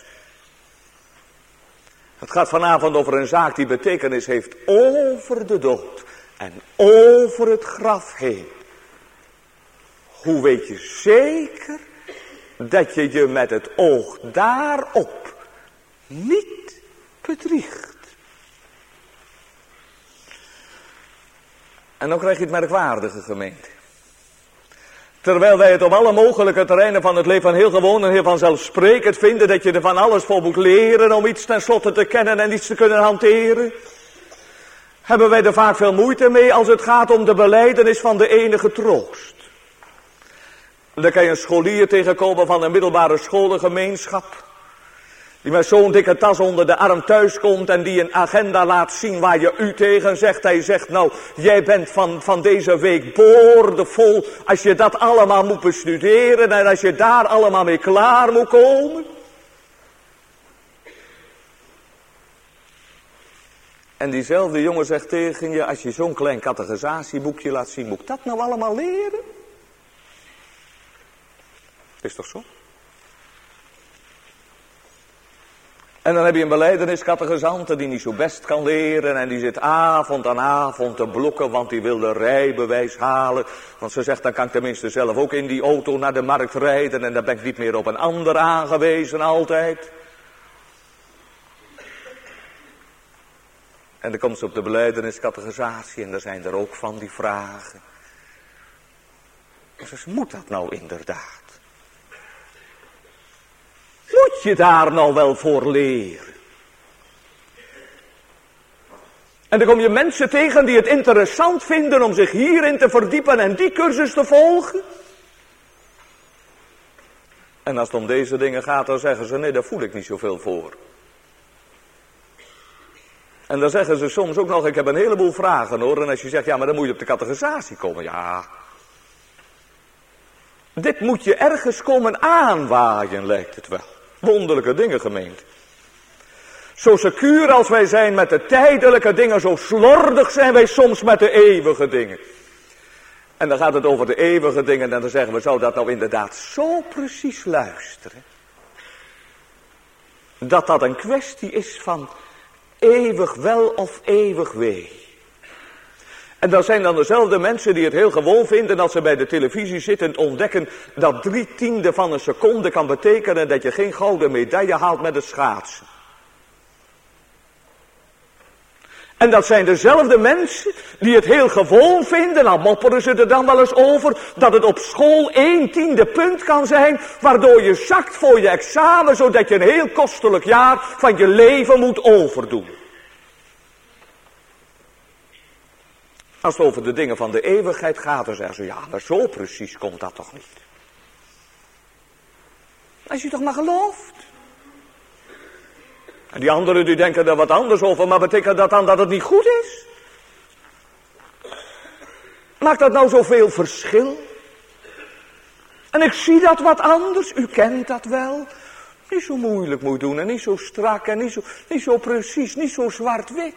Het gaat vanavond over een zaak die betekenis heeft over de dood en over het graf heen. Hoe weet je zeker dat je je met het oog daarop niet bedriegt? En dan krijg je het merkwaardige, gemeente. Terwijl wij het op alle mogelijke terreinen van het leven heel gewoon en heel vanzelfsprekend vinden dat je er van alles voor moet leren om iets tenslotte te kennen en iets te kunnen hanteren. hebben wij er vaak veel moeite mee als het gaat om de belijdenis van de enige troost. Dan kan je een scholier tegenkomen van een middelbare scholengemeenschap, die met zo'n dikke tas onder de arm thuiskomt en die een agenda laat zien waar je u tegen zegt. Hij zegt, nou, jij bent van, van deze week boordevol, als je dat allemaal moet bestuderen en als je daar allemaal mee klaar moet komen. En diezelfde jongen zegt tegen je, als je zo'n klein catechisatieboekje laat zien, moet ik dat nou allemaal leren? Is toch zo? En dan heb je een belijdeniscatechisante die niet zo best kan leren en die zit avond aan avond te blokken, want die wil de rijbewijs halen. Want ze zegt, dan kan ik tenminste zelf ook in die auto naar de markt rijden en dan ben ik niet meer op een ander aangewezen altijd. En dan komt ze op de belijdeniscatechisatie en daar zijn er ook van die vragen. Dus moet dat nou inderdaad? Moet je daar nou wel voor leren? En dan kom je mensen tegen die het interessant vinden om zich hierin te verdiepen en die cursus te volgen. En als het om deze dingen gaat, dan zeggen ze, nee, daar voel ik niet zoveel voor. En dan zeggen ze soms ook nog, ik heb een heleboel vragen hoor. En als je zegt, ja, maar dan moet je op de catechisatie komen. Ja. Dit moet je ergens komen aanwaaien, lijkt het wel. Wonderlijke dingen, gemeente. Zo secuur als wij zijn met de tijdelijke dingen, zo slordig zijn wij soms met de eeuwige dingen. En dan gaat het over de eeuwige dingen en dan zeggen we, zou dat nou inderdaad zo precies luisteren? Dat dat een kwestie is van eeuwig wel of eeuwig wee. En dat zijn dan dezelfde mensen die het heel gewoon vinden dat ze bij de televisie zitten ontdekken dat drie tiende van een seconde kan betekenen dat je geen gouden medaille haalt met het schaatsen. En dat zijn dezelfde mensen die het heel gewoon vinden, nou mopperen ze er dan wel eens over, dat het op school één tiende punt kan zijn, waardoor je zakt voor je examen, zodat je een heel kostelijk jaar van je leven moet overdoen. Als het over de dingen van de eeuwigheid gaat, dan zeggen ze, ja, maar zo precies komt dat toch niet. Als je toch maar gelooft. En die anderen die denken er wat anders over, maar betekent dat dan dat het niet goed is? Maakt dat nou zoveel verschil? En ik zie dat wat anders, u kent dat wel. Niet zo moeilijk moet doen en niet zo strak en niet zo, niet zo precies, niet zo zwart-wit.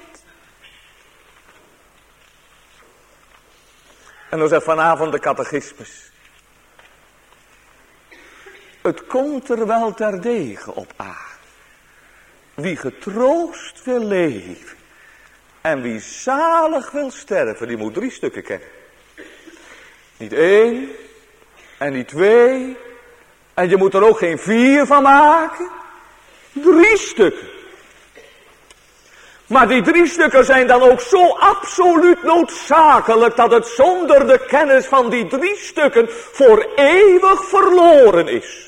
En dan zegt vanavond de catechismus. Het komt er wel terdege op aan. Wie getroost wil leven en wie zalig wil sterven, die moet drie stukken kennen. Niet één en niet twee en je moet er ook geen vier van maken. Drie stukken. Maar die drie stukken zijn dan ook zo absoluut noodzakelijk dat het zonder de kennis van die drie stukken voor eeuwig verloren is.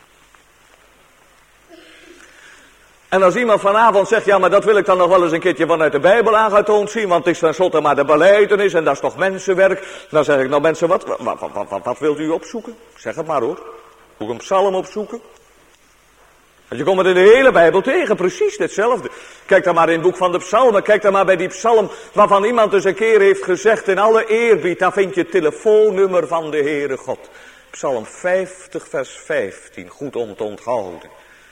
En als iemand vanavond zegt, ja maar dat wil ik dan nog wel eens een keertje vanuit de Bijbel aangetoond zien, want het is tenslotte maar de belijdenis en dat is toch mensenwerk. Dan zeg ik, nou mensen, wat, wat, wat, wat, wat, wat wilt u opzoeken? Zeg het maar hoor. Moet ik een psalm opzoeken? Want je komt het in de hele Bijbel tegen, precies hetzelfde. Kijk dan maar in het boek van de psalmen, kijk dan maar bij die psalm waarvan iemand dus een keer heeft gezegd, in alle eerbied, daar vind je het telefoonnummer van de Heere God. Psalm vijftig vers vijftien, goed om te onthouden.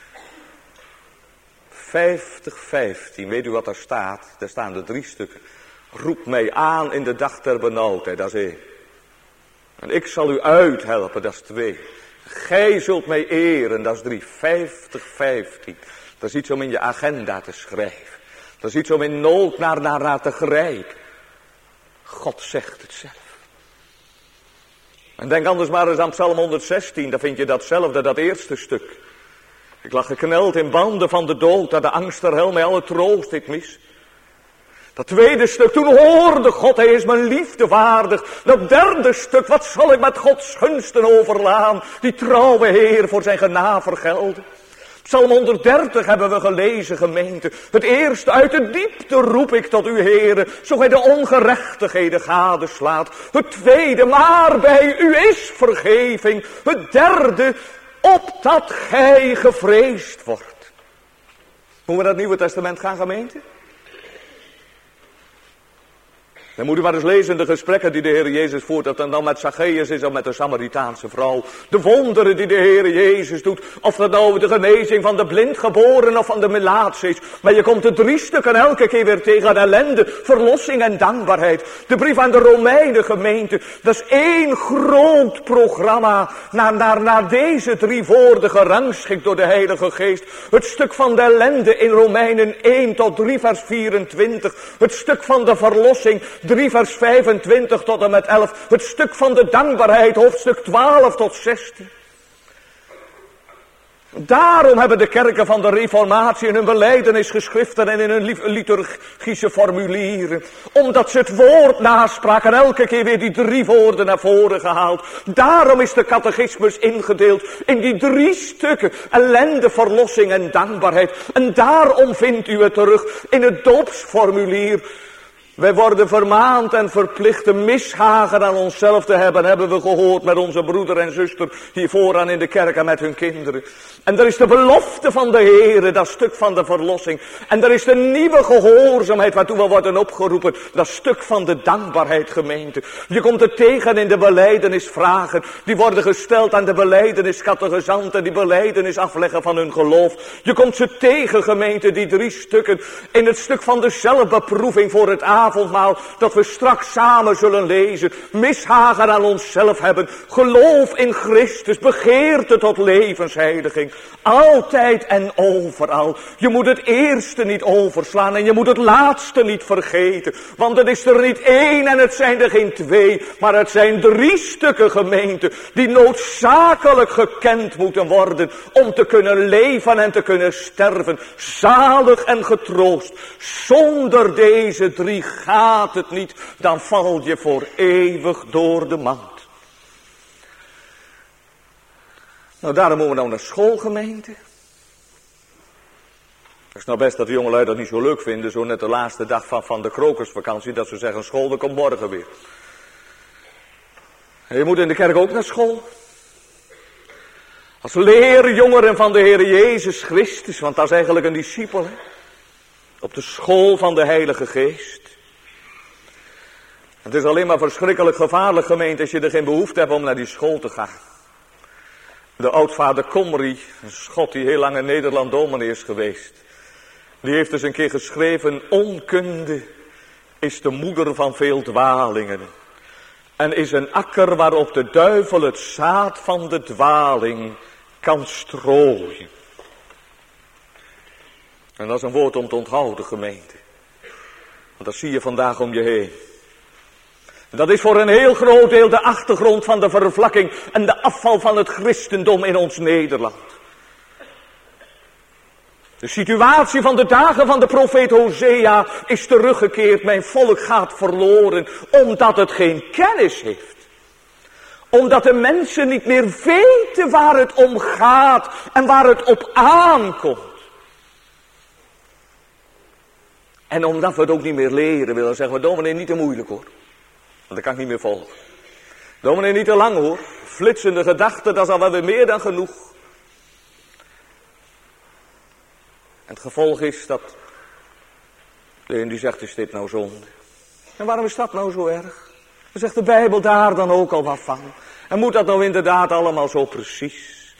vijftig vijftien, weet u wat daar staat? Daar staan er drie stukken. Roep mij aan in de dag der benauwdheid, dat is één. En ik zal u uithelpen, dat is twee. Gij zult mij eren, dat is drie. vijftig vijftien. Dat is iets om in je agenda te schrijven. Dat is iets om in nood naar, naar, naar te grijpen. God zegt het zelf. En denk anders maar eens aan Psalm honderdzestien, daar vind je datzelfde, dat eerste stuk. Ik lag gekneld in banden van de dood, dat de angst der hel mij alle troost ik mis. Dat tweede stuk, toen hoorde God, hij is mijn liefde waardig. Dat derde stuk, wat zal ik met Gods gunsten overlaan, die trouwe Heer voor zijn genade vergelden. Psalm honderddertig hebben we gelezen, gemeente. Het eerste, uit de diepte roep ik tot u, Heere, zo gij de ongerechtigheden gadeslaat. Het tweede, maar bij u is vergeving. Het derde, opdat gij gevreesd wordt. Moeten we naar het Nieuwe Testament gaan, gemeente? Dan moet u maar eens lezen de gesprekken die de Heer Jezus voert. Of dat dan met Zacchaeus is of met de Samaritaanse vrouw. De wonderen die de Heer Jezus doet. Of dat nou de genezing van de blindgeboren of van de melaats is. Maar je komt de drie stukken elke keer weer tegen. Ellende, verlossing en dankbaarheid. De brief aan de Romeinen, gemeente. Dat is één groot programma. Naar, naar, naar deze drie woorden gerangschikt door de Heilige Geest. Het stuk van de ellende in Romeinen één tot drie vers vierentwintig. Het stuk van de verlossing drie vers vijfentwintig tot en met elf. Het stuk van de dankbaarheid, hoofdstuk twaalf tot zestien. Daarom hebben de kerken van de Reformatie in hun belijdenisgeschriften en in hun liturgische formulieren, omdat ze het woord naspraken, elke keer weer die drie woorden naar voren gehaald. Daarom is de catechismus ingedeeld in die drie stukken, ellende, verlossing en dankbaarheid. En daarom vindt u het terug in het doopsformulier. Wij worden vermaand en verplicht de mishagen aan onszelf te hebben, hebben we gehoord met onze broeder en zuster hier vooraan in de kerk en met hun kinderen. En er is de belofte van de Heere, dat stuk van de verlossing. En er is de nieuwe gehoorzaamheid waartoe we worden opgeroepen, dat stuk van de dankbaarheid, gemeente. Je komt er tegen in de belijdenisvragen, die worden gesteld aan de belijdeniscatechisanten, die belijdenis afleggen van hun geloof. Je komt ze tegen, gemeente, die drie stukken, in het stuk van de zelfbeproeving voor het avondmaal, dat we straks samen zullen lezen. Mishagen aan onszelf hebben, geloof in Christus, begeerte tot levensheiliging. Altijd en overal. Je moet het eerste niet overslaan en je moet het laatste niet vergeten. Want het is er niet één en het zijn er geen twee, maar het zijn drie stukken, gemeente, die noodzakelijk gekend moeten worden om te kunnen leven en te kunnen sterven. Zalig en getroost. Zonder deze drie gaat het niet, dan val je voor eeuwig door de mand. Nou, daarom moeten we nou naar school, gemeente. Het is nou best dat de jongelui dat niet zo leuk vinden, zo net de laatste dag van, van de krokusvakantie, dat ze zeggen, school, dat komt morgen weer. En je moet in de kerk ook naar school. Als leerjongeren van de Heer Jezus Christus, want dat is eigenlijk een discipel, hè? Op de school van de Heilige Geest. Het is alleen maar verschrikkelijk gevaarlijk, gemeente, als je er geen behoefte hebt om naar die school te gaan. De oudvader Komri, een Schot die heel lang in Nederland dominee is geweest, die heeft dus een keer geschreven, onkunde is de moeder van veel dwalingen. En is een akker waarop de duivel het zaad van de dwaling kan strooien. En dat is een woord om te onthouden, gemeente. Want dat zie je vandaag om je heen. Dat is voor een heel groot deel de achtergrond van de vervlakking en de afval van het christendom in ons Nederland. De situatie van de dagen van de profeet Hosea is teruggekeerd. Mijn volk gaat verloren omdat het geen kennis heeft. Omdat de mensen niet meer weten waar het om gaat en waar het op aankomt. En omdat we het ook niet meer leren willen, zeggen we, dominee, niet te moeilijk hoor. Want dat kan ik niet meer volgen. Dominee, niet te lang hoor. Flitsende gedachten, dat is al wel weer meer dan genoeg. En het gevolg is dat de een die zegt, is dit nou zonde? En waarom is dat nou zo erg? Dan zegt de Bijbel daar dan ook al wat van. En moet dat nou inderdaad allemaal zo precies?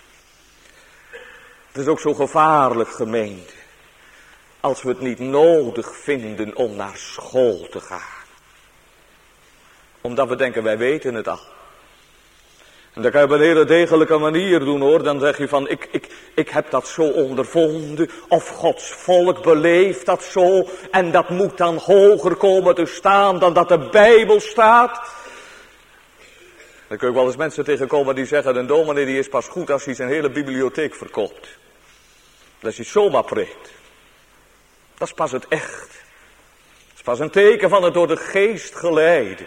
Het is ook zo gevaarlijk, gemeente, als we het niet nodig vinden om naar school te gaan. Omdat we denken, wij weten het al. En dat kan je op een hele degelijke manier doen hoor. Dan zeg je van, ik, ik, ik heb dat zo ondervonden. Of Gods volk beleeft dat zo. En dat moet dan hoger komen te staan dan dat de Bijbel staat. Dan kun je wel eens mensen tegenkomen die zeggen, een dominee die is pas goed als hij zijn hele bibliotheek verkoopt. Dat is hij zomaar preekt. Dat is pas het echt. Dat is pas een teken van het door de geest geleiden.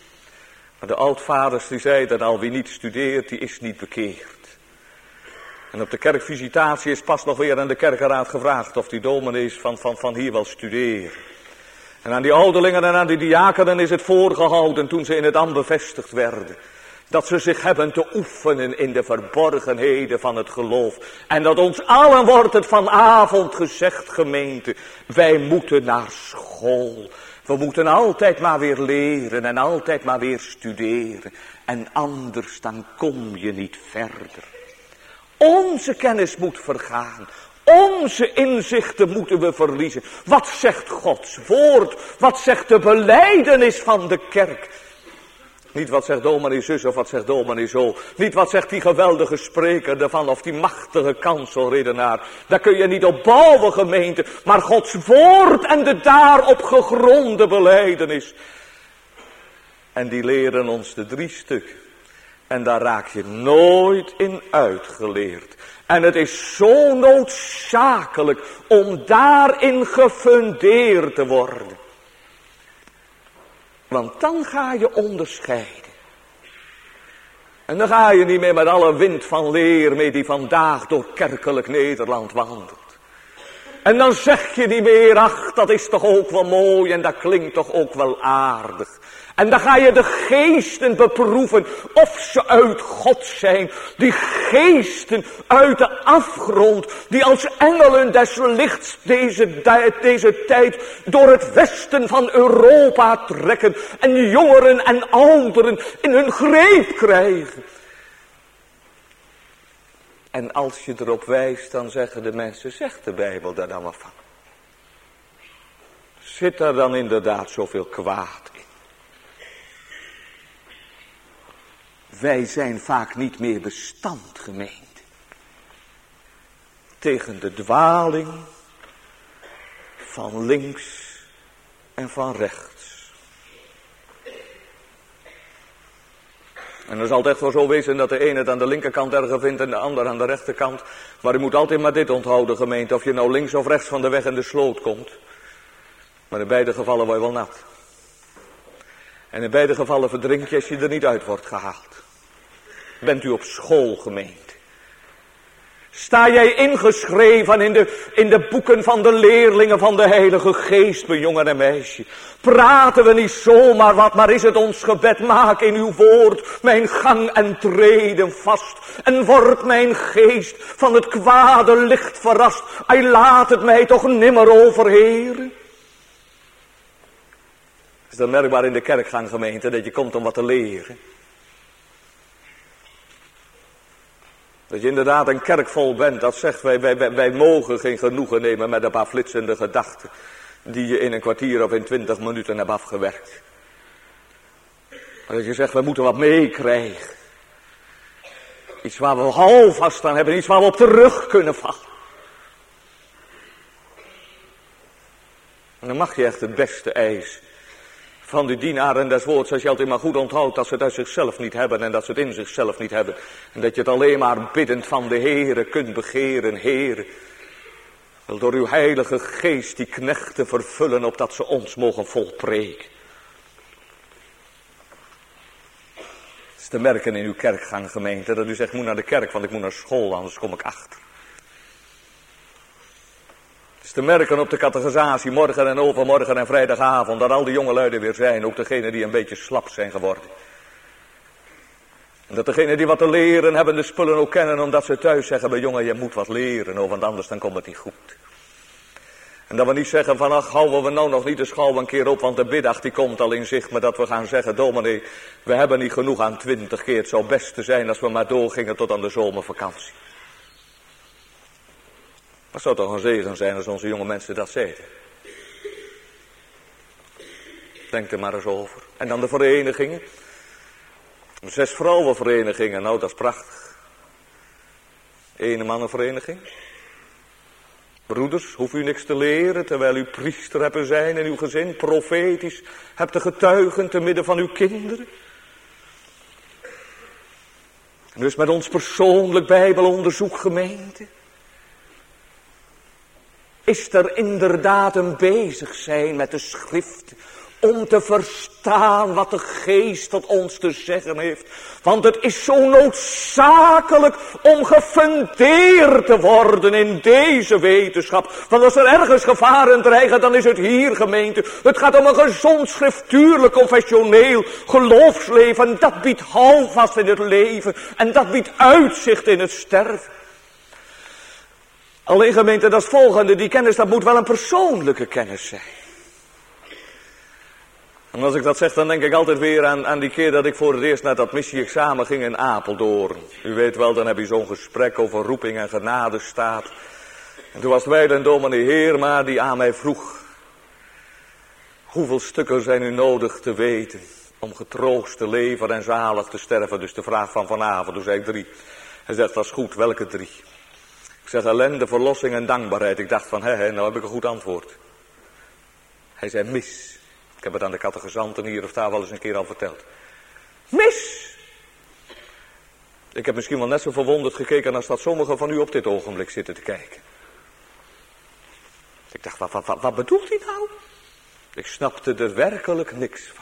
Maar de oudvaders die zeiden al, wie niet studeert, die is niet bekeerd. En op de kerkvisitatie is pas nog weer aan de kerkenraad gevraagd of die dominees van, van, van hier wel studeren. En aan die ouderlingen en aan die diakenen is het voorgehouden toen ze in het ambt bevestigd werden. Dat ze zich hebben te oefenen in de verborgenheden van het geloof. En dat ons allen wordt het vanavond gezegd, gemeente. Wij moeten naar school. We moeten altijd maar weer leren en altijd maar weer studeren. En anders dan kom je niet verder. Onze kennis moet vergaan. Onze inzichten moeten we verliezen. Wat zegt Gods woord? Wat zegt de belijdenis van de kerk? Niet wat zegt dominee zus of wat zegt dominee zo. Niet wat zegt die geweldige spreker ervan of die machtige kanselredenaar. Daar kun je niet op bouwen, gemeente. Maar Gods woord en de daarop gegronde belijdenis. En die leren ons de drie stukken. En daar raak je nooit in uitgeleerd. En het is zo noodzakelijk om daarin gefundeerd te worden. Want dan ga je onderscheiden. En dan ga je niet meer met alle wind van leer mee die vandaag door kerkelijk Nederland wandelt. En dan zeg je niet meer, ach, dat is toch ook wel mooi en dat klinkt toch ook wel aardig. En dan ga je de geesten beproeven of ze uit God zijn. Die geesten uit de afgrond die als engelen des lichts deze, deze tijd door het westen van Europa trekken. En jongeren en ouderen in hun greep krijgen. En als je erop wijst, dan zeggen de mensen, zegt de Bijbel daar dan wat van? Zit daar dan inderdaad zoveel kwaad in? Wij zijn vaak niet meer bestand, gemeente, tegen de dwaling van links en van rechts. En er zal het echt wel zo wezen dat de ene het aan de linkerkant erger vindt en de ander aan de rechterkant. Maar u moet altijd maar dit onthouden, gemeente, of je nou links of rechts van de weg in de sloot komt. Maar in beide gevallen word je wel nat. En in beide gevallen verdrink je als je er niet uit wordt gehaald. Bent u op school, gemeente? Sta jij ingeschreven in de, in de boeken van de leerlingen van de Heilige Geest, mijn jongen en meisje? Praten we niet zomaar wat, maar is het ons gebed, maak in uw woord mijn gang en treden vast. En wordt mijn geest van het kwade licht verrast, hij laat het mij toch nimmer overheren. Is dat merkbaar in de kerkgang, gemeente, dat je komt om wat te leren? Dat je inderdaad een kerk vol bent, dat zegt wij, wij, wij, wij mogen geen genoegen nemen met een paar flitsende gedachten. Die je in een kwartier of in twintig minuten hebt afgewerkt. Maar dat je zegt, we moeten wat meekrijgen. Iets waar we houvast aan hebben, iets waar we op terug kunnen vallen. En dan mag je echt het beste eisen van de dienaren des woords, als je altijd maar goed onthoudt dat ze het uit zichzelf niet hebben en dat ze het in zichzelf niet hebben. En dat je het alleen maar biddend van de Heere kunt begeren, Heere. Wil door uw heilige geest die knechten vervullen, opdat ze ons mogen volpreken. Het is te merken in uw kerkgang, gemeente, dat u zegt, ik moet naar de kerk, want ik moet naar school, anders kom ik achter. Het is te merken op de catechisatie, morgen en overmorgen en vrijdagavond, dat al die jonge luiden weer zijn, ook degenen die een beetje slap zijn geworden. En dat degenen die wat te leren hebben de spullen ook kennen, omdat ze thuis zeggen, bij jongen, je moet wat leren, oh, want anders dan komt het niet goed. En dat we niet zeggen van, ach, houden we nou nog niet de schouw een keer op, want de biddag die komt al in zicht, maar dat we gaan zeggen, dominee, we hebben niet genoeg aan twintig keer, het zou het beste zijn als we maar doorgingen tot aan de zomervakantie. Dat zou toch een zegen zijn als onze jonge mensen dat zeiden. Denk er maar eens over. En dan de verenigingen. Zes vrouwenverenigingen, nou dat is prachtig. Ene mannenvereniging. Broeders, hoeft u niks te leren terwijl u priester hebt zijn in uw gezin. Profetisch hebt te getuigen te midden van uw kinderen. En dus met ons persoonlijk bijbelonderzoek, gemeente. Is er inderdaad een bezig zijn met de schrift om te verstaan wat de geest tot ons te zeggen heeft. Want het is zo noodzakelijk om gefundeerd te worden in deze wetenschap. Want als er ergens gevaren dreigen, dan is het hier, gemeente. Het gaat om een gezond, schriftuurlijk, confessioneel geloofsleven. Dat biedt houvast in het leven en dat biedt uitzicht in het sterven. Alleen, gemeente, dat is het volgende. Die kennis, dat moet wel een persoonlijke kennis zijn. En als ik dat zeg, dan denk ik altijd weer aan, aan die keer dat ik voor het eerst naar dat missie-examen ging in Apeldoorn. U weet wel, dan heb je zo'n gesprek over roeping en genade staat. En toen was het wijlen dominee Heerma die aan mij vroeg: hoeveel stukken zijn u nodig te weten om getroost te leven en zalig te sterven? Dus de vraag van vanavond. Toen zei ik drie. Hij zegt, dat is goed, welke drie? Ik zeg, ellende, verlossing en dankbaarheid. Ik dacht van, hé, hé, nou heb ik een goed antwoord. Hij zei, mis. Ik heb het aan de catechizanten hier of daar wel eens een keer al verteld. Mis! Ik heb misschien wel net zo verwonderd gekeken als dat sommigen van u op dit ogenblik zitten te kijken. Ik dacht, wat, wat, wat, wat bedoelt hij nou? Ik snapte er werkelijk niks van.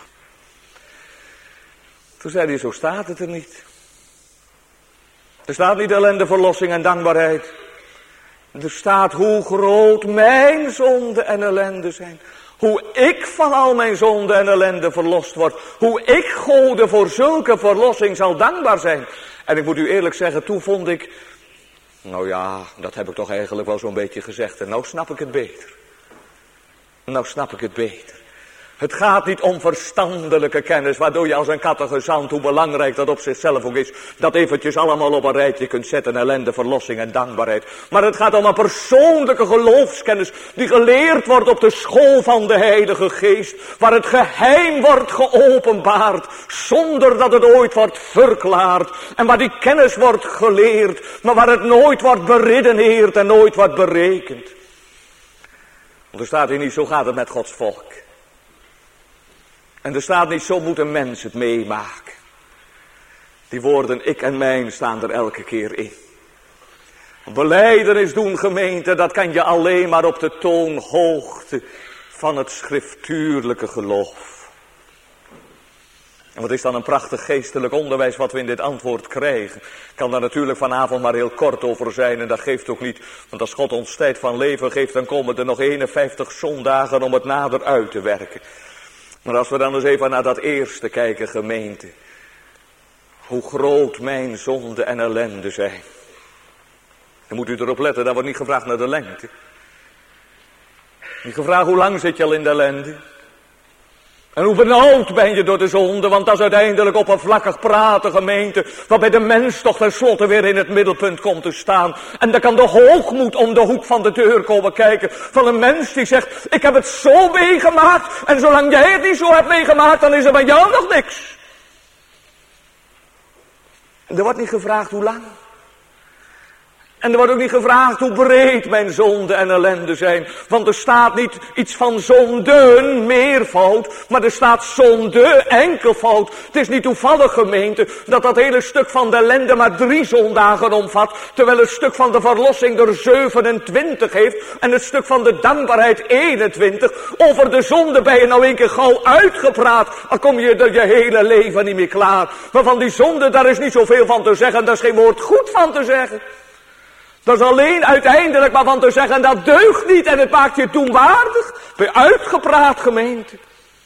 Toen zei hij, zo staat het er niet. Er staat niet ellende, verlossing en dankbaarheid. Er staat hoe groot mijn zonde en ellende zijn. Hoe ik van al mijn zonde en ellende verlost word. Hoe ik Gode voor zulke verlossing zal dankbaar zijn. En ik moet u eerlijk zeggen, toen vond ik, nou ja, dat heb ik toch eigenlijk wel zo'n beetje gezegd. En nou snap ik het beter. Nou snap ik het beter. Het gaat niet om verstandelijke kennis, waardoor je als een catechizant, hoe belangrijk dat op zichzelf ook is, dat eventjes allemaal op een rijtje kunt zetten, ellende, verlossing en dankbaarheid. Maar het gaat om een persoonlijke geloofskennis, die geleerd wordt op de school van de Heilige Geest, waar het geheim wordt geopenbaard, zonder dat het ooit wordt verklaard, en waar die kennis wordt geleerd, maar waar het nooit wordt beredeneerd en nooit wordt berekend. Want er staat hier niet, zo gaat het met Gods volk. En er staat niet, zo moet een mens het meemaken. Die woorden, ik en mijn, staan er elke keer in. Belijdenis doen, gemeente, dat kan je alleen maar op de toonhoogte van het schriftuurlijke geloof. En wat is dan een prachtig geestelijk onderwijs wat we in dit antwoord krijgen. Ik kan daar natuurlijk vanavond maar heel kort over zijn en dat geeft ook niet. Want als God ons tijd van leven geeft, dan komen er nog eenenvijftig zondagen om het nader uit te werken. Maar als we dan eens even naar dat eerste kijken, gemeente. Hoe groot mijn zonde en ellende zijn. Dan moet u erop letten, daar wordt niet gevraagd naar de lengte. Niet gevraagd hoe lang zit je al in de ellende. En hoe benauwd ben je door de zonde, want dat is uiteindelijk oppervlakkig praten, gemeente, waarbij de mens toch tenslotte weer in het middelpunt komt te staan. En dan kan de hoogmoed om de hoek van de deur komen kijken van een mens die zegt, ik heb het zo meegemaakt, en zolang jij het niet zo hebt meegemaakt, dan is er bij jou nog niks. En er wordt niet gevraagd hoe lang. En er wordt ook niet gevraagd hoe breed mijn zonde en ellende zijn. Want er staat niet iets van zonden, meervoud. Maar er staat zonde, enkelvoud. Het is niet toevallig, gemeente, dat dat hele stuk van de ellende maar drie zondagen omvat. Terwijl het stuk van de verlossing er zevenentwintig heeft. En het stuk van de dankbaarheid eenentwintig. Over de zonde ben je nou een keer gauw uitgepraat. Dan kom je er je hele leven niet meer klaar. Maar van die zonde, daar is niet zoveel van te zeggen. Daar is geen woord goed van te zeggen. Dat is alleen uiteindelijk maar van te zeggen, dat deugt niet en het maakt je doenwaardig. Ben je uitgepraat, gemeente.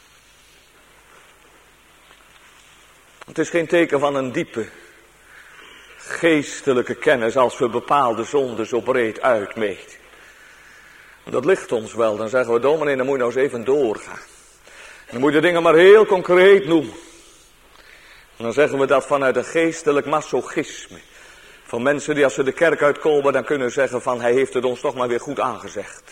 Het is geen teken van een diepe geestelijke kennis als we bepaalde zonden zo breed uitmeten. Dat ligt ons wel. Dan zeggen we, dominee, dan moet je nou eens even doorgaan. Dan moet je de dingen maar heel concreet noemen. En dan zeggen we dat vanuit een geestelijk masochisme. Van mensen die als ze de kerk uitkomen dan kunnen zeggen van hij heeft het ons toch maar weer goed aangezegd.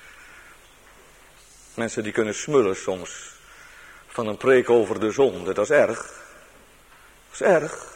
Mensen die kunnen smullen soms van een preek over de zonde. Dat is erg. Dat is erg.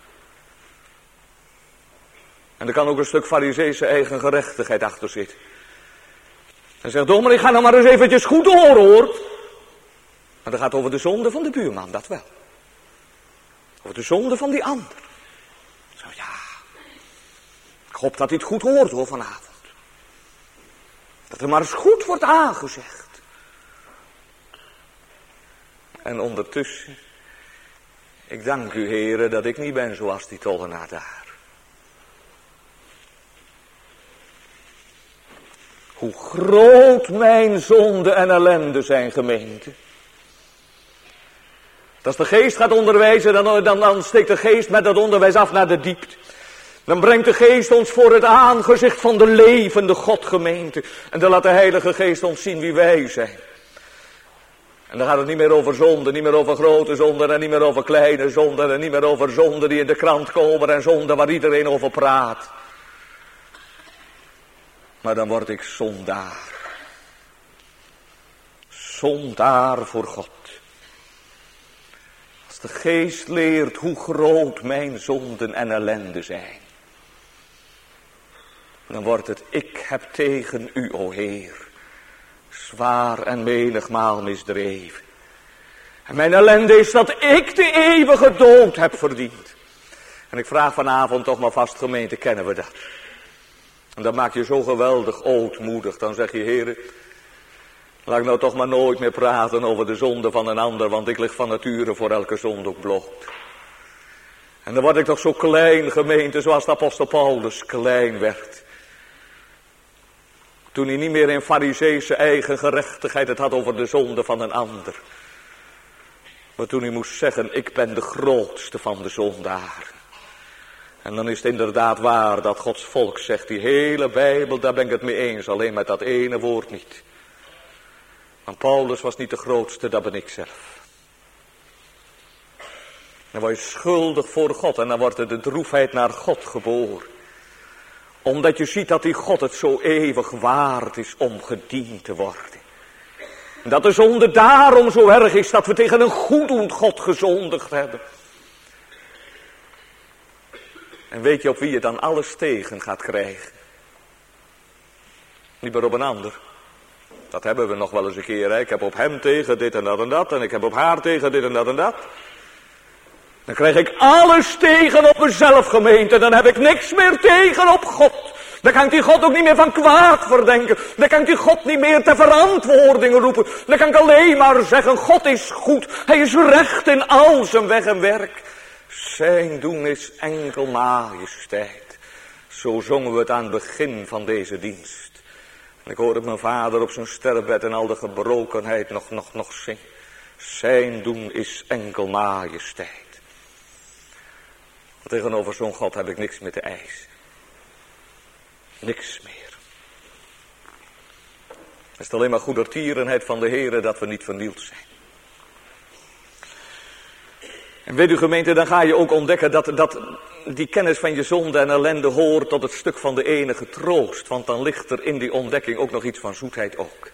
En er kan ook een stuk fariseese eigen gerechtigheid achter zitten. En zegt, dominee, ga nou maar eens eventjes goed horen, hoor. Maar dat gaat over de zonde van de buurman, dat wel. Over de zonde van die ander. Zo ja. Ik hoop dat hij het goed hoort, hoor, vanavond. Dat er maar eens goed wordt aangezegd. En ondertussen, ik dank u, Heere, dat ik niet ben zoals die tollenaar daar. Hoe groot mijn zonde en ellende zijn, gemeente. Als de geest gaat onderwijzen, dan, dan, dan steekt de geest met dat onderwijs af naar de diepte. Dan brengt de geest ons voor het aangezicht van de levende God, gemeente. En dan laat de Heilige Geest ons zien wie wij zijn. En dan gaat het niet meer over zonden, niet meer over grote zonden en niet meer over kleine zonden en niet meer over zonden die in de krant komen en zonden waar iedereen over praat. Maar dan word ik zondaar. Zondaar voor God. Als de geest leert hoe groot mijn zonden en ellende zijn. Dan wordt het, ik heb tegen u, o Heer, zwaar en menigmaal misdreven. En mijn ellende is dat ik de eeuwige dood heb verdiend. En ik vraag vanavond toch maar vast, gemeente, kennen we dat? En dat maakt je zo geweldig ootmoedig. Dan zeg je, Heer, laat ik nou toch maar nooit meer praten over de zonde van een ander, want ik lig van nature voor elke zonde ook bloot. En dan word ik toch zo klein, gemeente, zoals de apostel Paulus klein werd. Toen hij niet meer in fariseese eigen gerechtigheid het had over de zonde van een ander. Maar toen hij moest zeggen, ik ben de grootste van de zondaren. En dan is het inderdaad waar dat Gods volk zegt, die hele Bijbel, daar ben ik het mee eens, alleen met dat ene woord niet. Want Paulus was niet de grootste, dat ben ik zelf. Dan word je schuldig voor God en dan wordt er de droefheid naar God geboren. Omdat je ziet dat die God het zo eeuwig waard is om gediend te worden. En dat de zonde daarom zo erg is dat we tegen een goeddoend God gezondigd hebben. En weet je op wie je dan alles tegen gaat krijgen? Niet meer op een ander. Dat hebben we nog wel eens een keer. Hè? Ik heb op hem tegen dit en dat en dat. En ik heb op haar tegen dit en dat en dat. Dan krijg ik alles tegen op mezelf, gemeente. Dan heb ik niks meer tegen op God. Dan kan ik die God ook niet meer van kwaad verdenken. Dan kan ik die God niet meer ter verantwoording roepen. Dan kan ik alleen maar zeggen, God is goed. Hij is recht in al zijn weg en werk. Zijn doen is enkel majesteit. Zo zongen we het aan het begin van deze dienst. En ik hoorde mijn vader op zijn sterfbed en al de gebrokenheid nog, nog, nog zingen. Zijn doen is enkel majesteit. Tegenover zo'n God heb ik niks meer te eisen. Niks meer. Het is alleen maar goedertierenheid van de Heere dat we niet vernield zijn. En weet u, gemeente, dan ga je ook ontdekken dat, dat die kennis van je zonde en ellende hoort tot het stuk van de enige troost. Want dan ligt er in die ontdekking ook nog iets van zoetheid ook.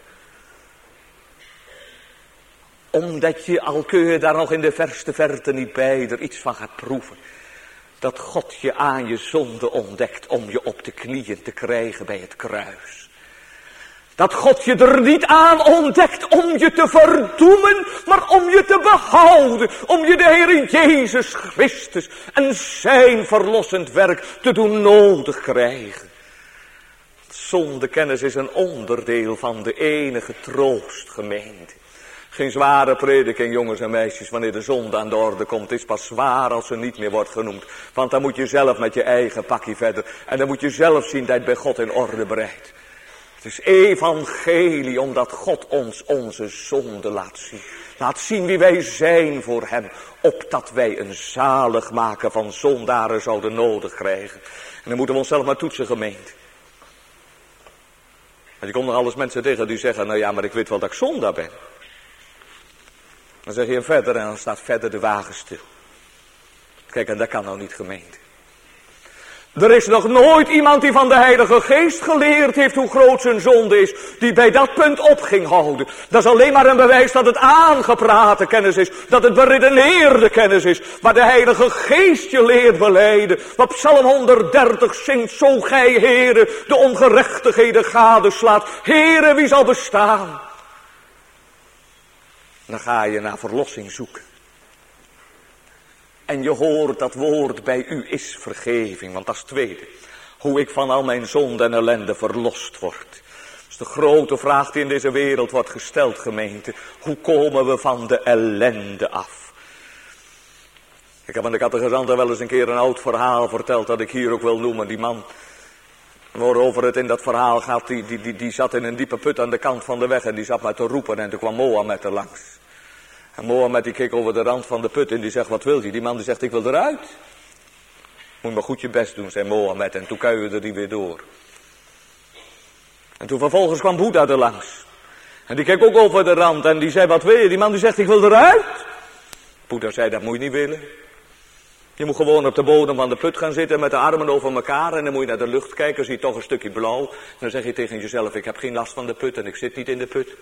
Omdat je, al kun je daar nog in de verste verte niet bij, er iets van gaat proeven. Dat God je aan je zonde ontdekt om je op de knieën te krijgen bij het kruis. Dat God je er niet aan ontdekt om je te verdoemen, maar om je te behouden. Om je de Heer Jezus Christus en zijn verlossend werk te doen nodig krijgen. Zondekennis is een onderdeel van de enige troost, gemeente. Geen zware prediking, jongens en meisjes, wanneer de zonde aan de orde komt. Het is pas zwaar als ze niet meer wordt genoemd. Want dan moet je zelf met je eigen pakje verder. En dan moet je zelf zien dat je het bij God in orde brengt. Het is evangelie omdat God ons onze zonde laat zien. Laat zien wie wij zijn voor hem. Opdat wij een zaligmaker van zondaren zouden nodig krijgen. En dan moeten we onszelf maar toetsen, gemeente. En je komt nog alles mensen tegen die zeggen, nou ja, maar ik weet wel dat ik zondaar ben. Dan zeg je verder en dan staat verder de wagen stil. Kijk, en dat kan nou niet, gemeente. Er is nog nooit iemand die van de Heilige Geest geleerd heeft hoe groot zijn zonde is, die bij dat punt op ging houden. Dat is alleen maar een bewijs dat het aangeprate kennis is, dat het beredeneerde kennis is, waar de Heilige Geest je leert belijden. Wat Psalm honderddertig zingt, zo gij, Heere, de ongerechtigheden gadeslaat. Heere, wie zal bestaan? Dan ga je naar verlossing zoeken. En je hoort dat woord, bij u is vergeving. Want dat is het tweede. Hoe ik van al mijn zonde en ellende verlost word. is de grote vraag die in deze wereld wordt gesteld, gemeente. Hoe komen we van de ellende af? Ik heb aan de catechizanten wel eens een keer een oud verhaal verteld dat ik hier ook wil noemen. Die man waarover het in dat verhaal gaat, die, die, die, die zat in een diepe put aan de kant van de weg en die zat maar te roepen en toen kwam Mohammed er langs. En Mohammed die keek over de rand van de put en die zegt, wat wil je? Die man die zegt, ik wil eruit. Moet maar goed je best doen, zei Mohammed, en toen kuierde die weer door. En toen vervolgens kwam Boeddha er langs. En die keek ook over de rand en die zei, wat wil je? Die man die zegt, ik wil eruit. Boeddha zei, dat moet je niet willen. Je moet gewoon op de bodem van de put gaan zitten met de armen over elkaar en dan moet je naar de lucht kijken, zie je toch een stukje blauw. En dan zeg je tegen jezelf, ik heb geen last van de put en ik zit niet in de put.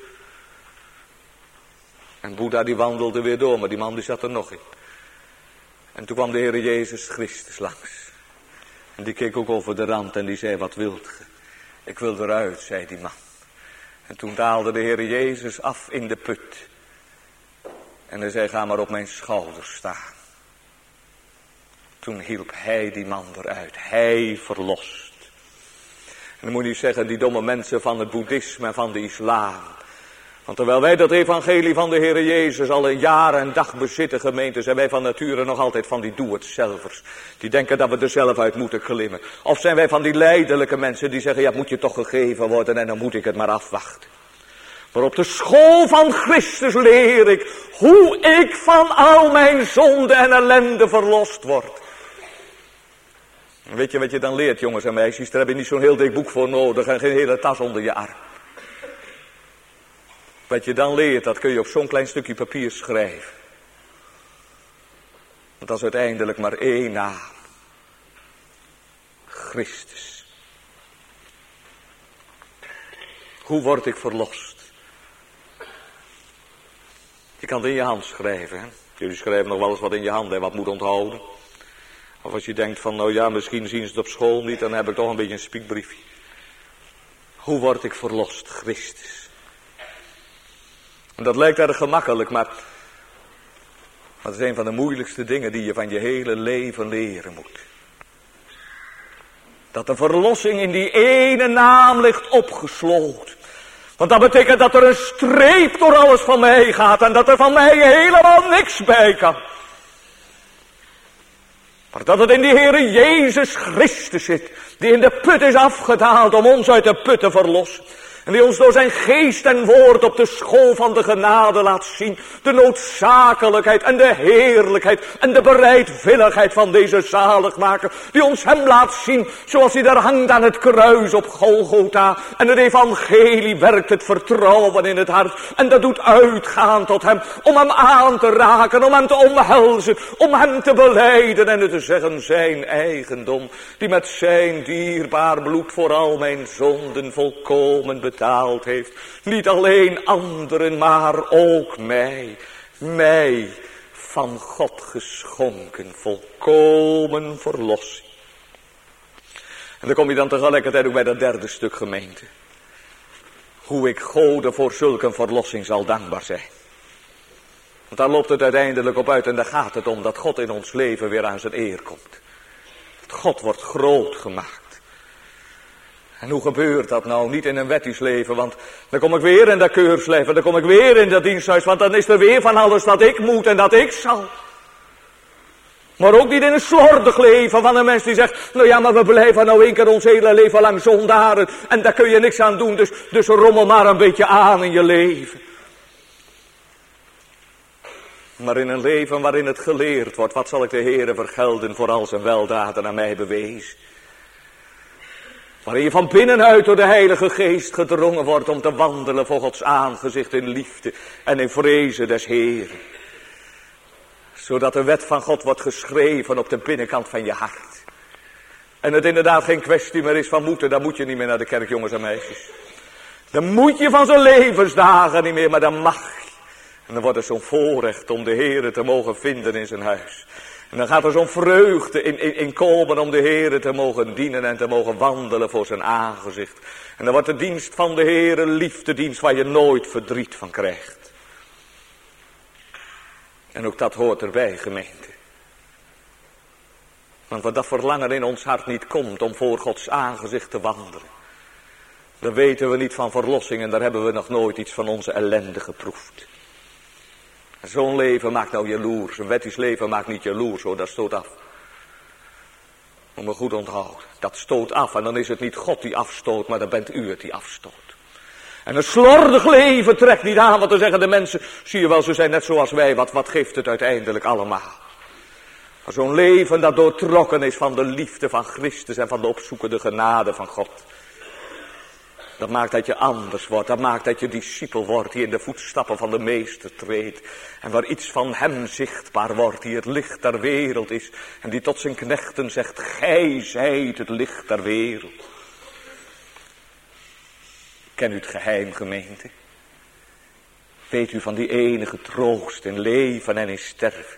En Boeddha die wandelde weer door, maar die man die zat er nog in. En toen kwam de Heer Jezus Christus langs. En die keek ook over de rand en die zei, wat wilt ge? Ik wil eruit, zei die man. En toen daalde de Heer Jezus af in de put. En hij zei, ga maar op mijn schouders staan. Toen hielp hij die man eruit. Hij verlost. En dan moet je niet zeggen, die domme mensen van het boeddhisme en van de islam. Want terwijl wij dat evangelie van de Heer Jezus al een jaar en dag bezitten, gemeente, zijn wij van nature nog altijd van die doe-het-zelvers. Die denken dat we er zelf uit moeten klimmen. Of zijn wij van die lijdelijke mensen die zeggen, ja, het moet je toch gegeven worden en dan moet ik het maar afwachten. Maar op de school van Christus leer ik hoe ik van al mijn zonde en ellende verlost word. En weet je wat je dan leert, jongens en meisjes? Daar heb je niet zo'n heel dik boek voor nodig en geen hele tas onder je arm. Wat je dan leert, dat kun je op zo'n klein stukje papier schrijven. Want dat is uiteindelijk maar één naam. Christus. Hoe word ik verlost? Je kan het in je hand schrijven. Hè? Jullie schrijven nog wel eens wat in je hand en wat moet onthouden. Of als je denkt van, nou ja, misschien zien ze het op school niet, dan heb ik toch een beetje een spiekbriefje. Hoe word ik verlost? Christus. En dat lijkt erg gemakkelijk, maar dat is een van de moeilijkste dingen die je van je hele leven leren moet. Dat de verlossing in die ene naam ligt opgesloten. Want dat betekent dat er een streep door alles van mij gaat en dat er van mij helemaal niks bij kan. Maar dat het in die Heere Jezus Christus zit, die in de put is afgedaald om ons uit de put te verlossen. En die ons door zijn geest en woord op de school van de genade laat zien. De noodzakelijkheid en de heerlijkheid en de bereidwilligheid van deze zaligmaker. Die ons hem laat zien zoals hij daar hangt aan het kruis op Golgotha. En het evangelie werkt het vertrouwen in het hart. En dat doet uitgaan tot hem. Om hem aan te raken, om hem te omhelzen. Om hem te belijden en te zeggen zijn eigendom. Die met zijn dierbaar bloed voor al mijn zonden volkomen betaald. betaald heeft. Niet alleen anderen, maar ook mij. Mij van God geschonken. Volkomen verlossing. En dan kom je dan tegelijkertijd ook bij dat derde stuk, gemeente. Hoe ik Gode voor zulke verlossing zal dankbaar zijn. Want daar loopt het uiteindelijk op uit en daar gaat het om dat God in ons leven weer aan zijn eer komt. Dat God wordt groot gemaakt. En hoe gebeurt dat nou? Niet in een wettisch leven, want dan kom ik weer in dat keursleven, dan kom ik weer in dat diensthuis, want dan is er weer van alles dat ik moet en dat ik zal. Maar ook niet in een slordig leven van een mens die zegt, nou ja, maar we blijven nou één keer ons hele leven lang zondaren en daar kun je niks aan doen, dus, dus rommel maar een beetje aan in je leven. Maar in een leven waarin het geleerd wordt, wat zal ik de Heere vergelden voor al zijn weldaden aan mij bewezen. Waarin je van binnenuit door de Heilige Geest gedrongen wordt om te wandelen voor Gods aangezicht in liefde en in vrezen des Heeren. Zodat de wet van God wordt geschreven op de binnenkant van je hart. En het inderdaad geen kwestie meer is van moeten, dan moet je niet meer naar de kerk, jongens en meisjes. Dan moet je van zijn levensdagen niet meer, maar dan mag je. En dan wordt het zo'n voorrecht om de Heere te mogen vinden in zijn huis. En dan gaat er zo'n vreugde in, in, in komen om de Heere te mogen dienen en te mogen wandelen voor zijn aangezicht. En dan wordt de dienst van de Heere liefdedienst waar je nooit verdriet van krijgt. En ook dat hoort erbij, gemeente. Want wat dat verlangen in ons hart niet komt om voor Gods aangezicht te wandelen. Dan weten we niet van verlossing en daar hebben we nog nooit iets van onze ellende geproefd. Zo'n leven maakt nou jaloers. Een wettisch leven maakt niet jaloers hoor, dat stoot af. Moet me goed onthouden. Dat stoot af en dan is het niet God die afstoot, maar dan bent u het die afstoot. En een slordig leven trekt niet aan, want dan zeggen de mensen, zie je wel, ze zijn net zoals wij, wat, wat geeft het uiteindelijk allemaal? Maar zo'n leven dat doortrokken is van de liefde van Christus en van de opzoekende genade van God. Dat maakt dat je anders wordt, dat maakt dat je discipel wordt die in de voetstappen van de meester treedt. En waar iets van hem zichtbaar wordt, die het licht der wereld is. En die tot zijn knechten zegt, gij zijt het licht der wereld. Ken u het geheim, gemeente? Weet u van die enige troost in leven en in sterven?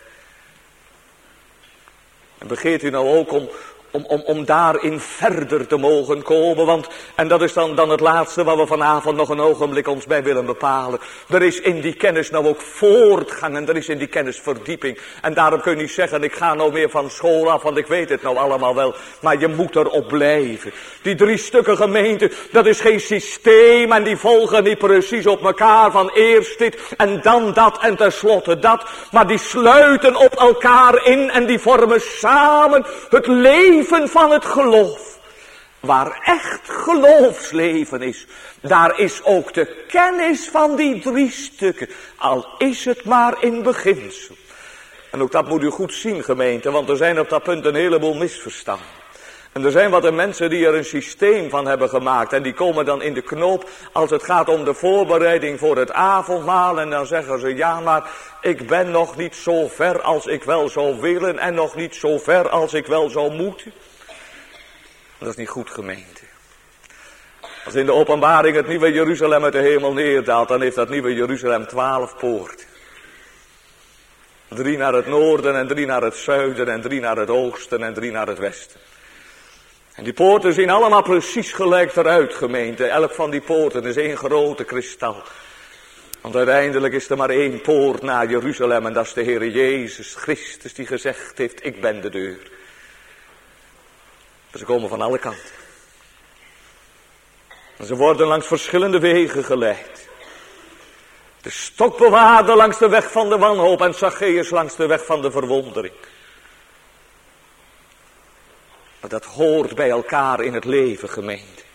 En begeert u nou ook om, om, om, om daarin verder te mogen komen, want, en dat is dan, dan het laatste waar we vanavond nog een ogenblik ons bij willen bepalen. Er is in die kennis nou ook voortgang en er is in die kennis verdieping. En daarom kun je niet zeggen, ik ga nou meer van school af, want ik weet het nou allemaal wel. Maar je moet erop blijven. Die drie stukken gemeente, dat is geen systeem en die volgen niet precies op elkaar van eerst dit en dan dat en tenslotte dat. Maar die sluiten op elkaar in en die vormen samen het leven van het geloof. Waar echt geloofsleven is, daar is ook de kennis van die drie stukken. Al is het maar in beginsel. En ook dat moet u goed zien, gemeente, want er zijn op dat punt een heleboel misverstanden. En er zijn wat de mensen die er een systeem van hebben gemaakt. En die komen dan in de knoop als het gaat om de voorbereiding voor het avondmaal. En dan zeggen ze, ja maar ik ben nog niet zo ver als ik wel zou willen. En nog niet zo ver als ik wel zou moeten. Dat is niet goed, gemeente. Als in de openbaring het nieuwe Jeruzalem uit de hemel neerdaalt, dan heeft dat nieuwe Jeruzalem twaalf poorten. Drie naar het noorden en drie naar het zuiden en drie naar het oosten en drie naar het westen. En die poorten zien allemaal precies gelijk eruit, gemeente. Elk van die poorten is één grote kristal. Want uiteindelijk is er maar één poort naar Jeruzalem en dat is de Heer Jezus Christus die gezegd heeft, ik ben de deur. Ze komen van alle kanten. En ze worden langs verschillende wegen geleid. De stokbewaarder langs de weg van de wanhoop en Zacchaeus langs de weg van de verwondering. Maar dat hoort bij elkaar in het leven, gemeente.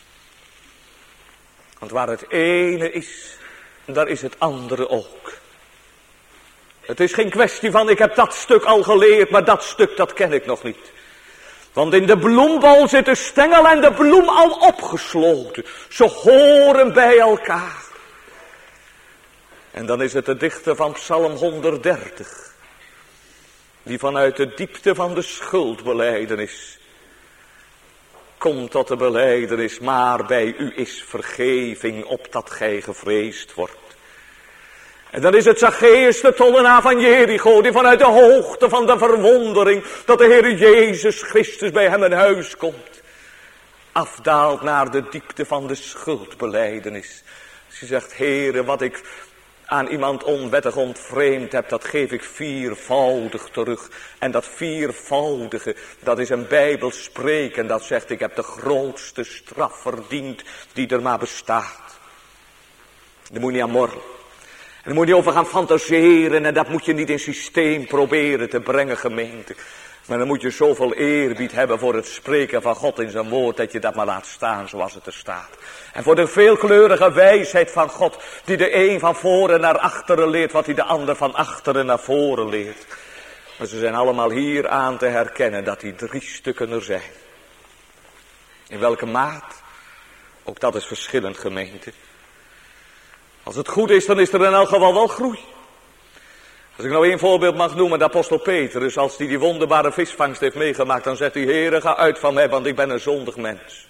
Want waar het ene is, daar is het andere ook. Het is geen kwestie van ik heb dat stuk al geleerd, maar dat stuk dat ken ik nog niet. Want in de bloembol zit de stengel en de bloem al opgesloten. Ze horen bij elkaar. En dan is het de dichter van Psalm honderddertig. Die vanuit de diepte van de schuldbelijdenis komt tot de belijdenis, maar bij u is vergeving opdat gij gevreesd wordt. En dan is het Zacchaeus, de tollenaar van Jericho, die vanuit de hoogte van de verwondering dat de Heer Jezus Christus bij hem in huis komt, afdaalt naar de diepte van de schuldbelijdenis. Ze zegt, Heere, wat ik aan iemand onwettig ontvreemd heb, dat geef ik viervoudig terug. En dat viervoudige, dat is een Bijbels spreken, dat zegt, ik heb de grootste straf verdiend die er maar bestaat. Daar moet je niet aan morren. En daar moet je over gaan fantaseren en dat moet je niet in systeem proberen te brengen, gemeente. Maar dan moet je zoveel eerbied hebben voor het spreken van God in zijn woord, dat je dat maar laat staan zoals het er staat. En voor de veelkleurige wijsheid van God, die de een van voren naar achteren leert, wat hij de ander van achteren naar voren leert. Maar ze zijn allemaal hier aan te herkennen dat die drie stukken er zijn. In welke maat? Ook dat is verschillend, gemeente. Als het goed is, dan is er in elk geval wel groei. Als ik nou één voorbeeld mag noemen, de apostel Petrus, als hij die wonderbare visvangst heeft meegemaakt, dan zegt hij, Heere, ga uit van mij, want ik ben een zondig mens.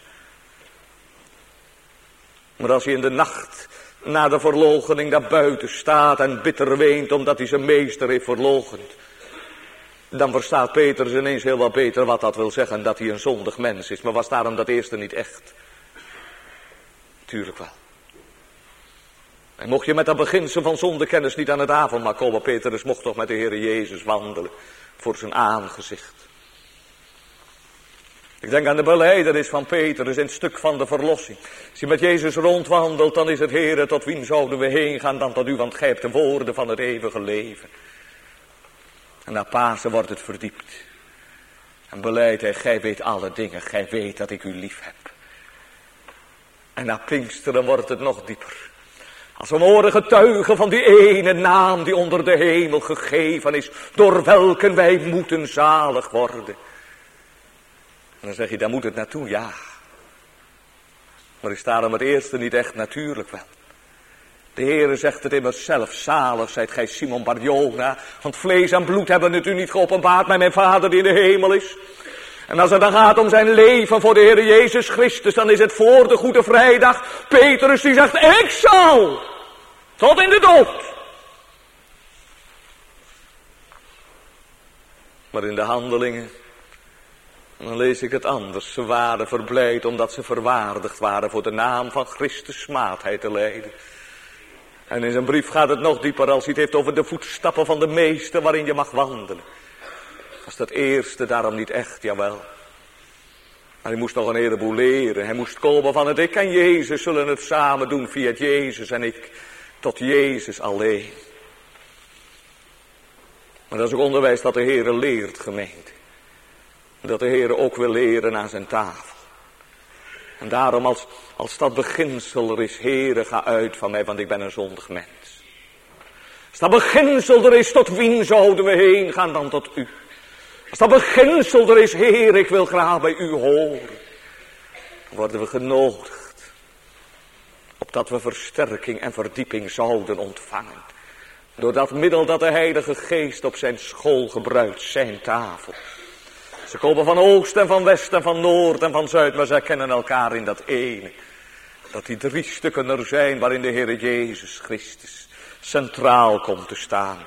Maar als hij in de nacht na de verloochening daar buiten staat en bitter weent omdat hij zijn meester heeft verloochend, dan verstaat Petrus ineens heel wat beter wat dat wil zeggen, dat hij een zondig mens is. Maar was daarom dat eerste niet echt? Tuurlijk wel. En mocht je met dat beginsel van zondekennis niet aan het avondmaal komen, Petrus mocht toch met de Heer Jezus wandelen voor zijn aangezicht. Ik denk aan de belijdenis van Petrus in het stuk van de verlossing. Als je met Jezus rondwandelt, dan is het: Heere, tot wien zouden we heen gaan dan tot u, want gij hebt de woorden van het eeuwige leven. En na Pasen wordt het verdiept. En beleidt hij: gij weet alle dingen, gij weet dat ik u lief heb. En na Pinksteren wordt het nog dieper. Als we mogen getuigen van die ene naam die onder de hemel gegeven is, door welke wij moeten zalig worden. En dan zeg je: daar moet het naartoe, ja. Maar is daarom het eerste niet echt natuurlijk wel. De Heere zegt het immers zelf: zalig zijt gij Simon Bar-Jona, want vlees en bloed hebben het u niet geopenbaard, maar mijn Vader die in de hemel is. En als het dan gaat om zijn leven voor de Heer Jezus Christus, dan is het voor de Goede Vrijdag Petrus die zegt: ik zal tot in de dood. Maar in de Handelingen, dan lees ik het anders. Ze waren verblijd omdat ze verwaardigd waren voor de naam van Christus smaadheid te lijden. En in zijn brief gaat het nog dieper als hij het heeft over de voetstappen van de meester waarin je mag wandelen. Was dat eerste daarom niet echt, jawel. Maar hij moest nog een heleboel leren. Hij moest komen van het: ik en Jezus zullen het samen doen via het Jezus en ik tot Jezus alleen. Maar dat is ook onderwijs dat de Heere leert, gemeente. Dat de Heere ook wil leren aan zijn tafel. En daarom als, als dat beginsel er is: Heere, ga uit van mij, want ik ben een zondig mens. Als dat beginsel er is: tot wien zouden we heen gaan dan tot u. Als dat beginsel er is: Heer, ik wil graag bij u horen. Dan worden we genodigd. Opdat we versterking en verdieping zouden ontvangen. Door dat middel dat de Heilige Geest op zijn school gebruikt, zijn tafel. Ze komen van oost en van west en van noord en van zuid, maar zij kennen elkaar in dat ene. Dat die drie stukken er zijn waarin de Heer Jezus Christus centraal komt te staan.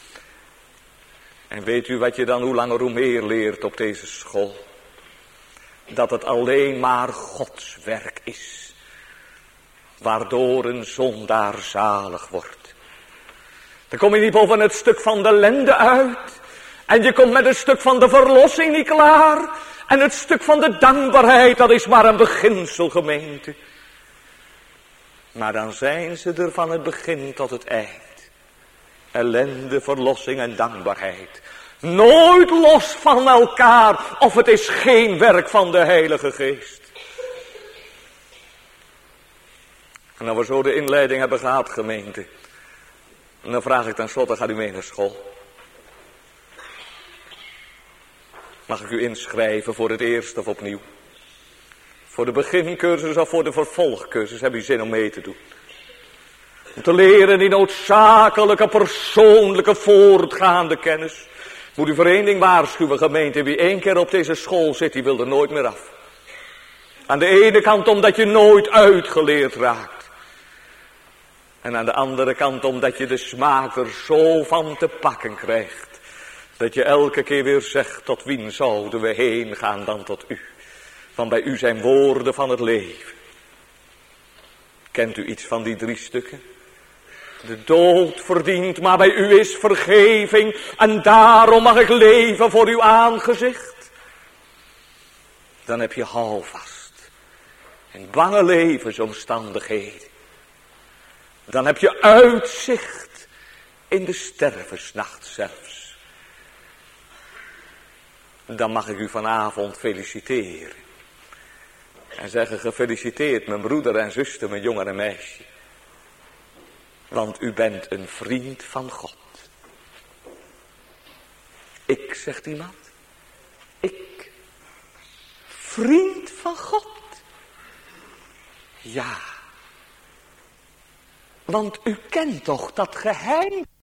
En weet u wat je dan hoe langer hoe meer leert op deze school? Dat het alleen maar Gods werk is. Waardoor een zondaar zalig wordt. Dan kom je niet boven het stuk van de ellende uit. En je komt met het stuk van de verlossing niet klaar. En het stuk van de dankbaarheid, dat is maar een beginsel, gemeente. Maar dan zijn ze er van het begin tot het eind. Ellende, verlossing en dankbaarheid. Nooit los van elkaar, of het is geen werk van de Heilige Geest. En als we zo de inleiding hebben gehad, gemeente. En dan vraag ik tenslotte: gaat u mee naar school? Mag ik u inschrijven voor het eerst of opnieuw? Voor de begincursus of voor de vervolgcursus? Heb u zin om mee te doen? Om te leren die noodzakelijke, persoonlijke, voortgaande kennis. Moet u voor één ding waarschuwen, gemeente: wie één keer op deze school zit, die wil er nooit meer af. Aan de ene kant omdat je nooit uitgeleerd raakt. En aan de andere kant omdat je de smaak er zo van te pakken krijgt. Dat je elke keer weer zegt: tot wien zouden we heen gaan dan tot u. Want bij u zijn woorden van het leven. Kent u iets van die drie stukken? De dood verdient, maar bij u is vergeving. En daarom mag ik leven voor uw aangezicht. Dan heb je houvast. In bange levensomstandigheden. Dan heb je uitzicht in de stervensnacht zelfs. Dan mag ik u vanavond feliciteren. En zeggen: gefeliciteerd mijn broeder en zuster, mijn jongen en meisje. Want u bent een vriend van God. Ik, zegt iemand. Ik. Vriend van God. Ja. Want u kent toch dat geheim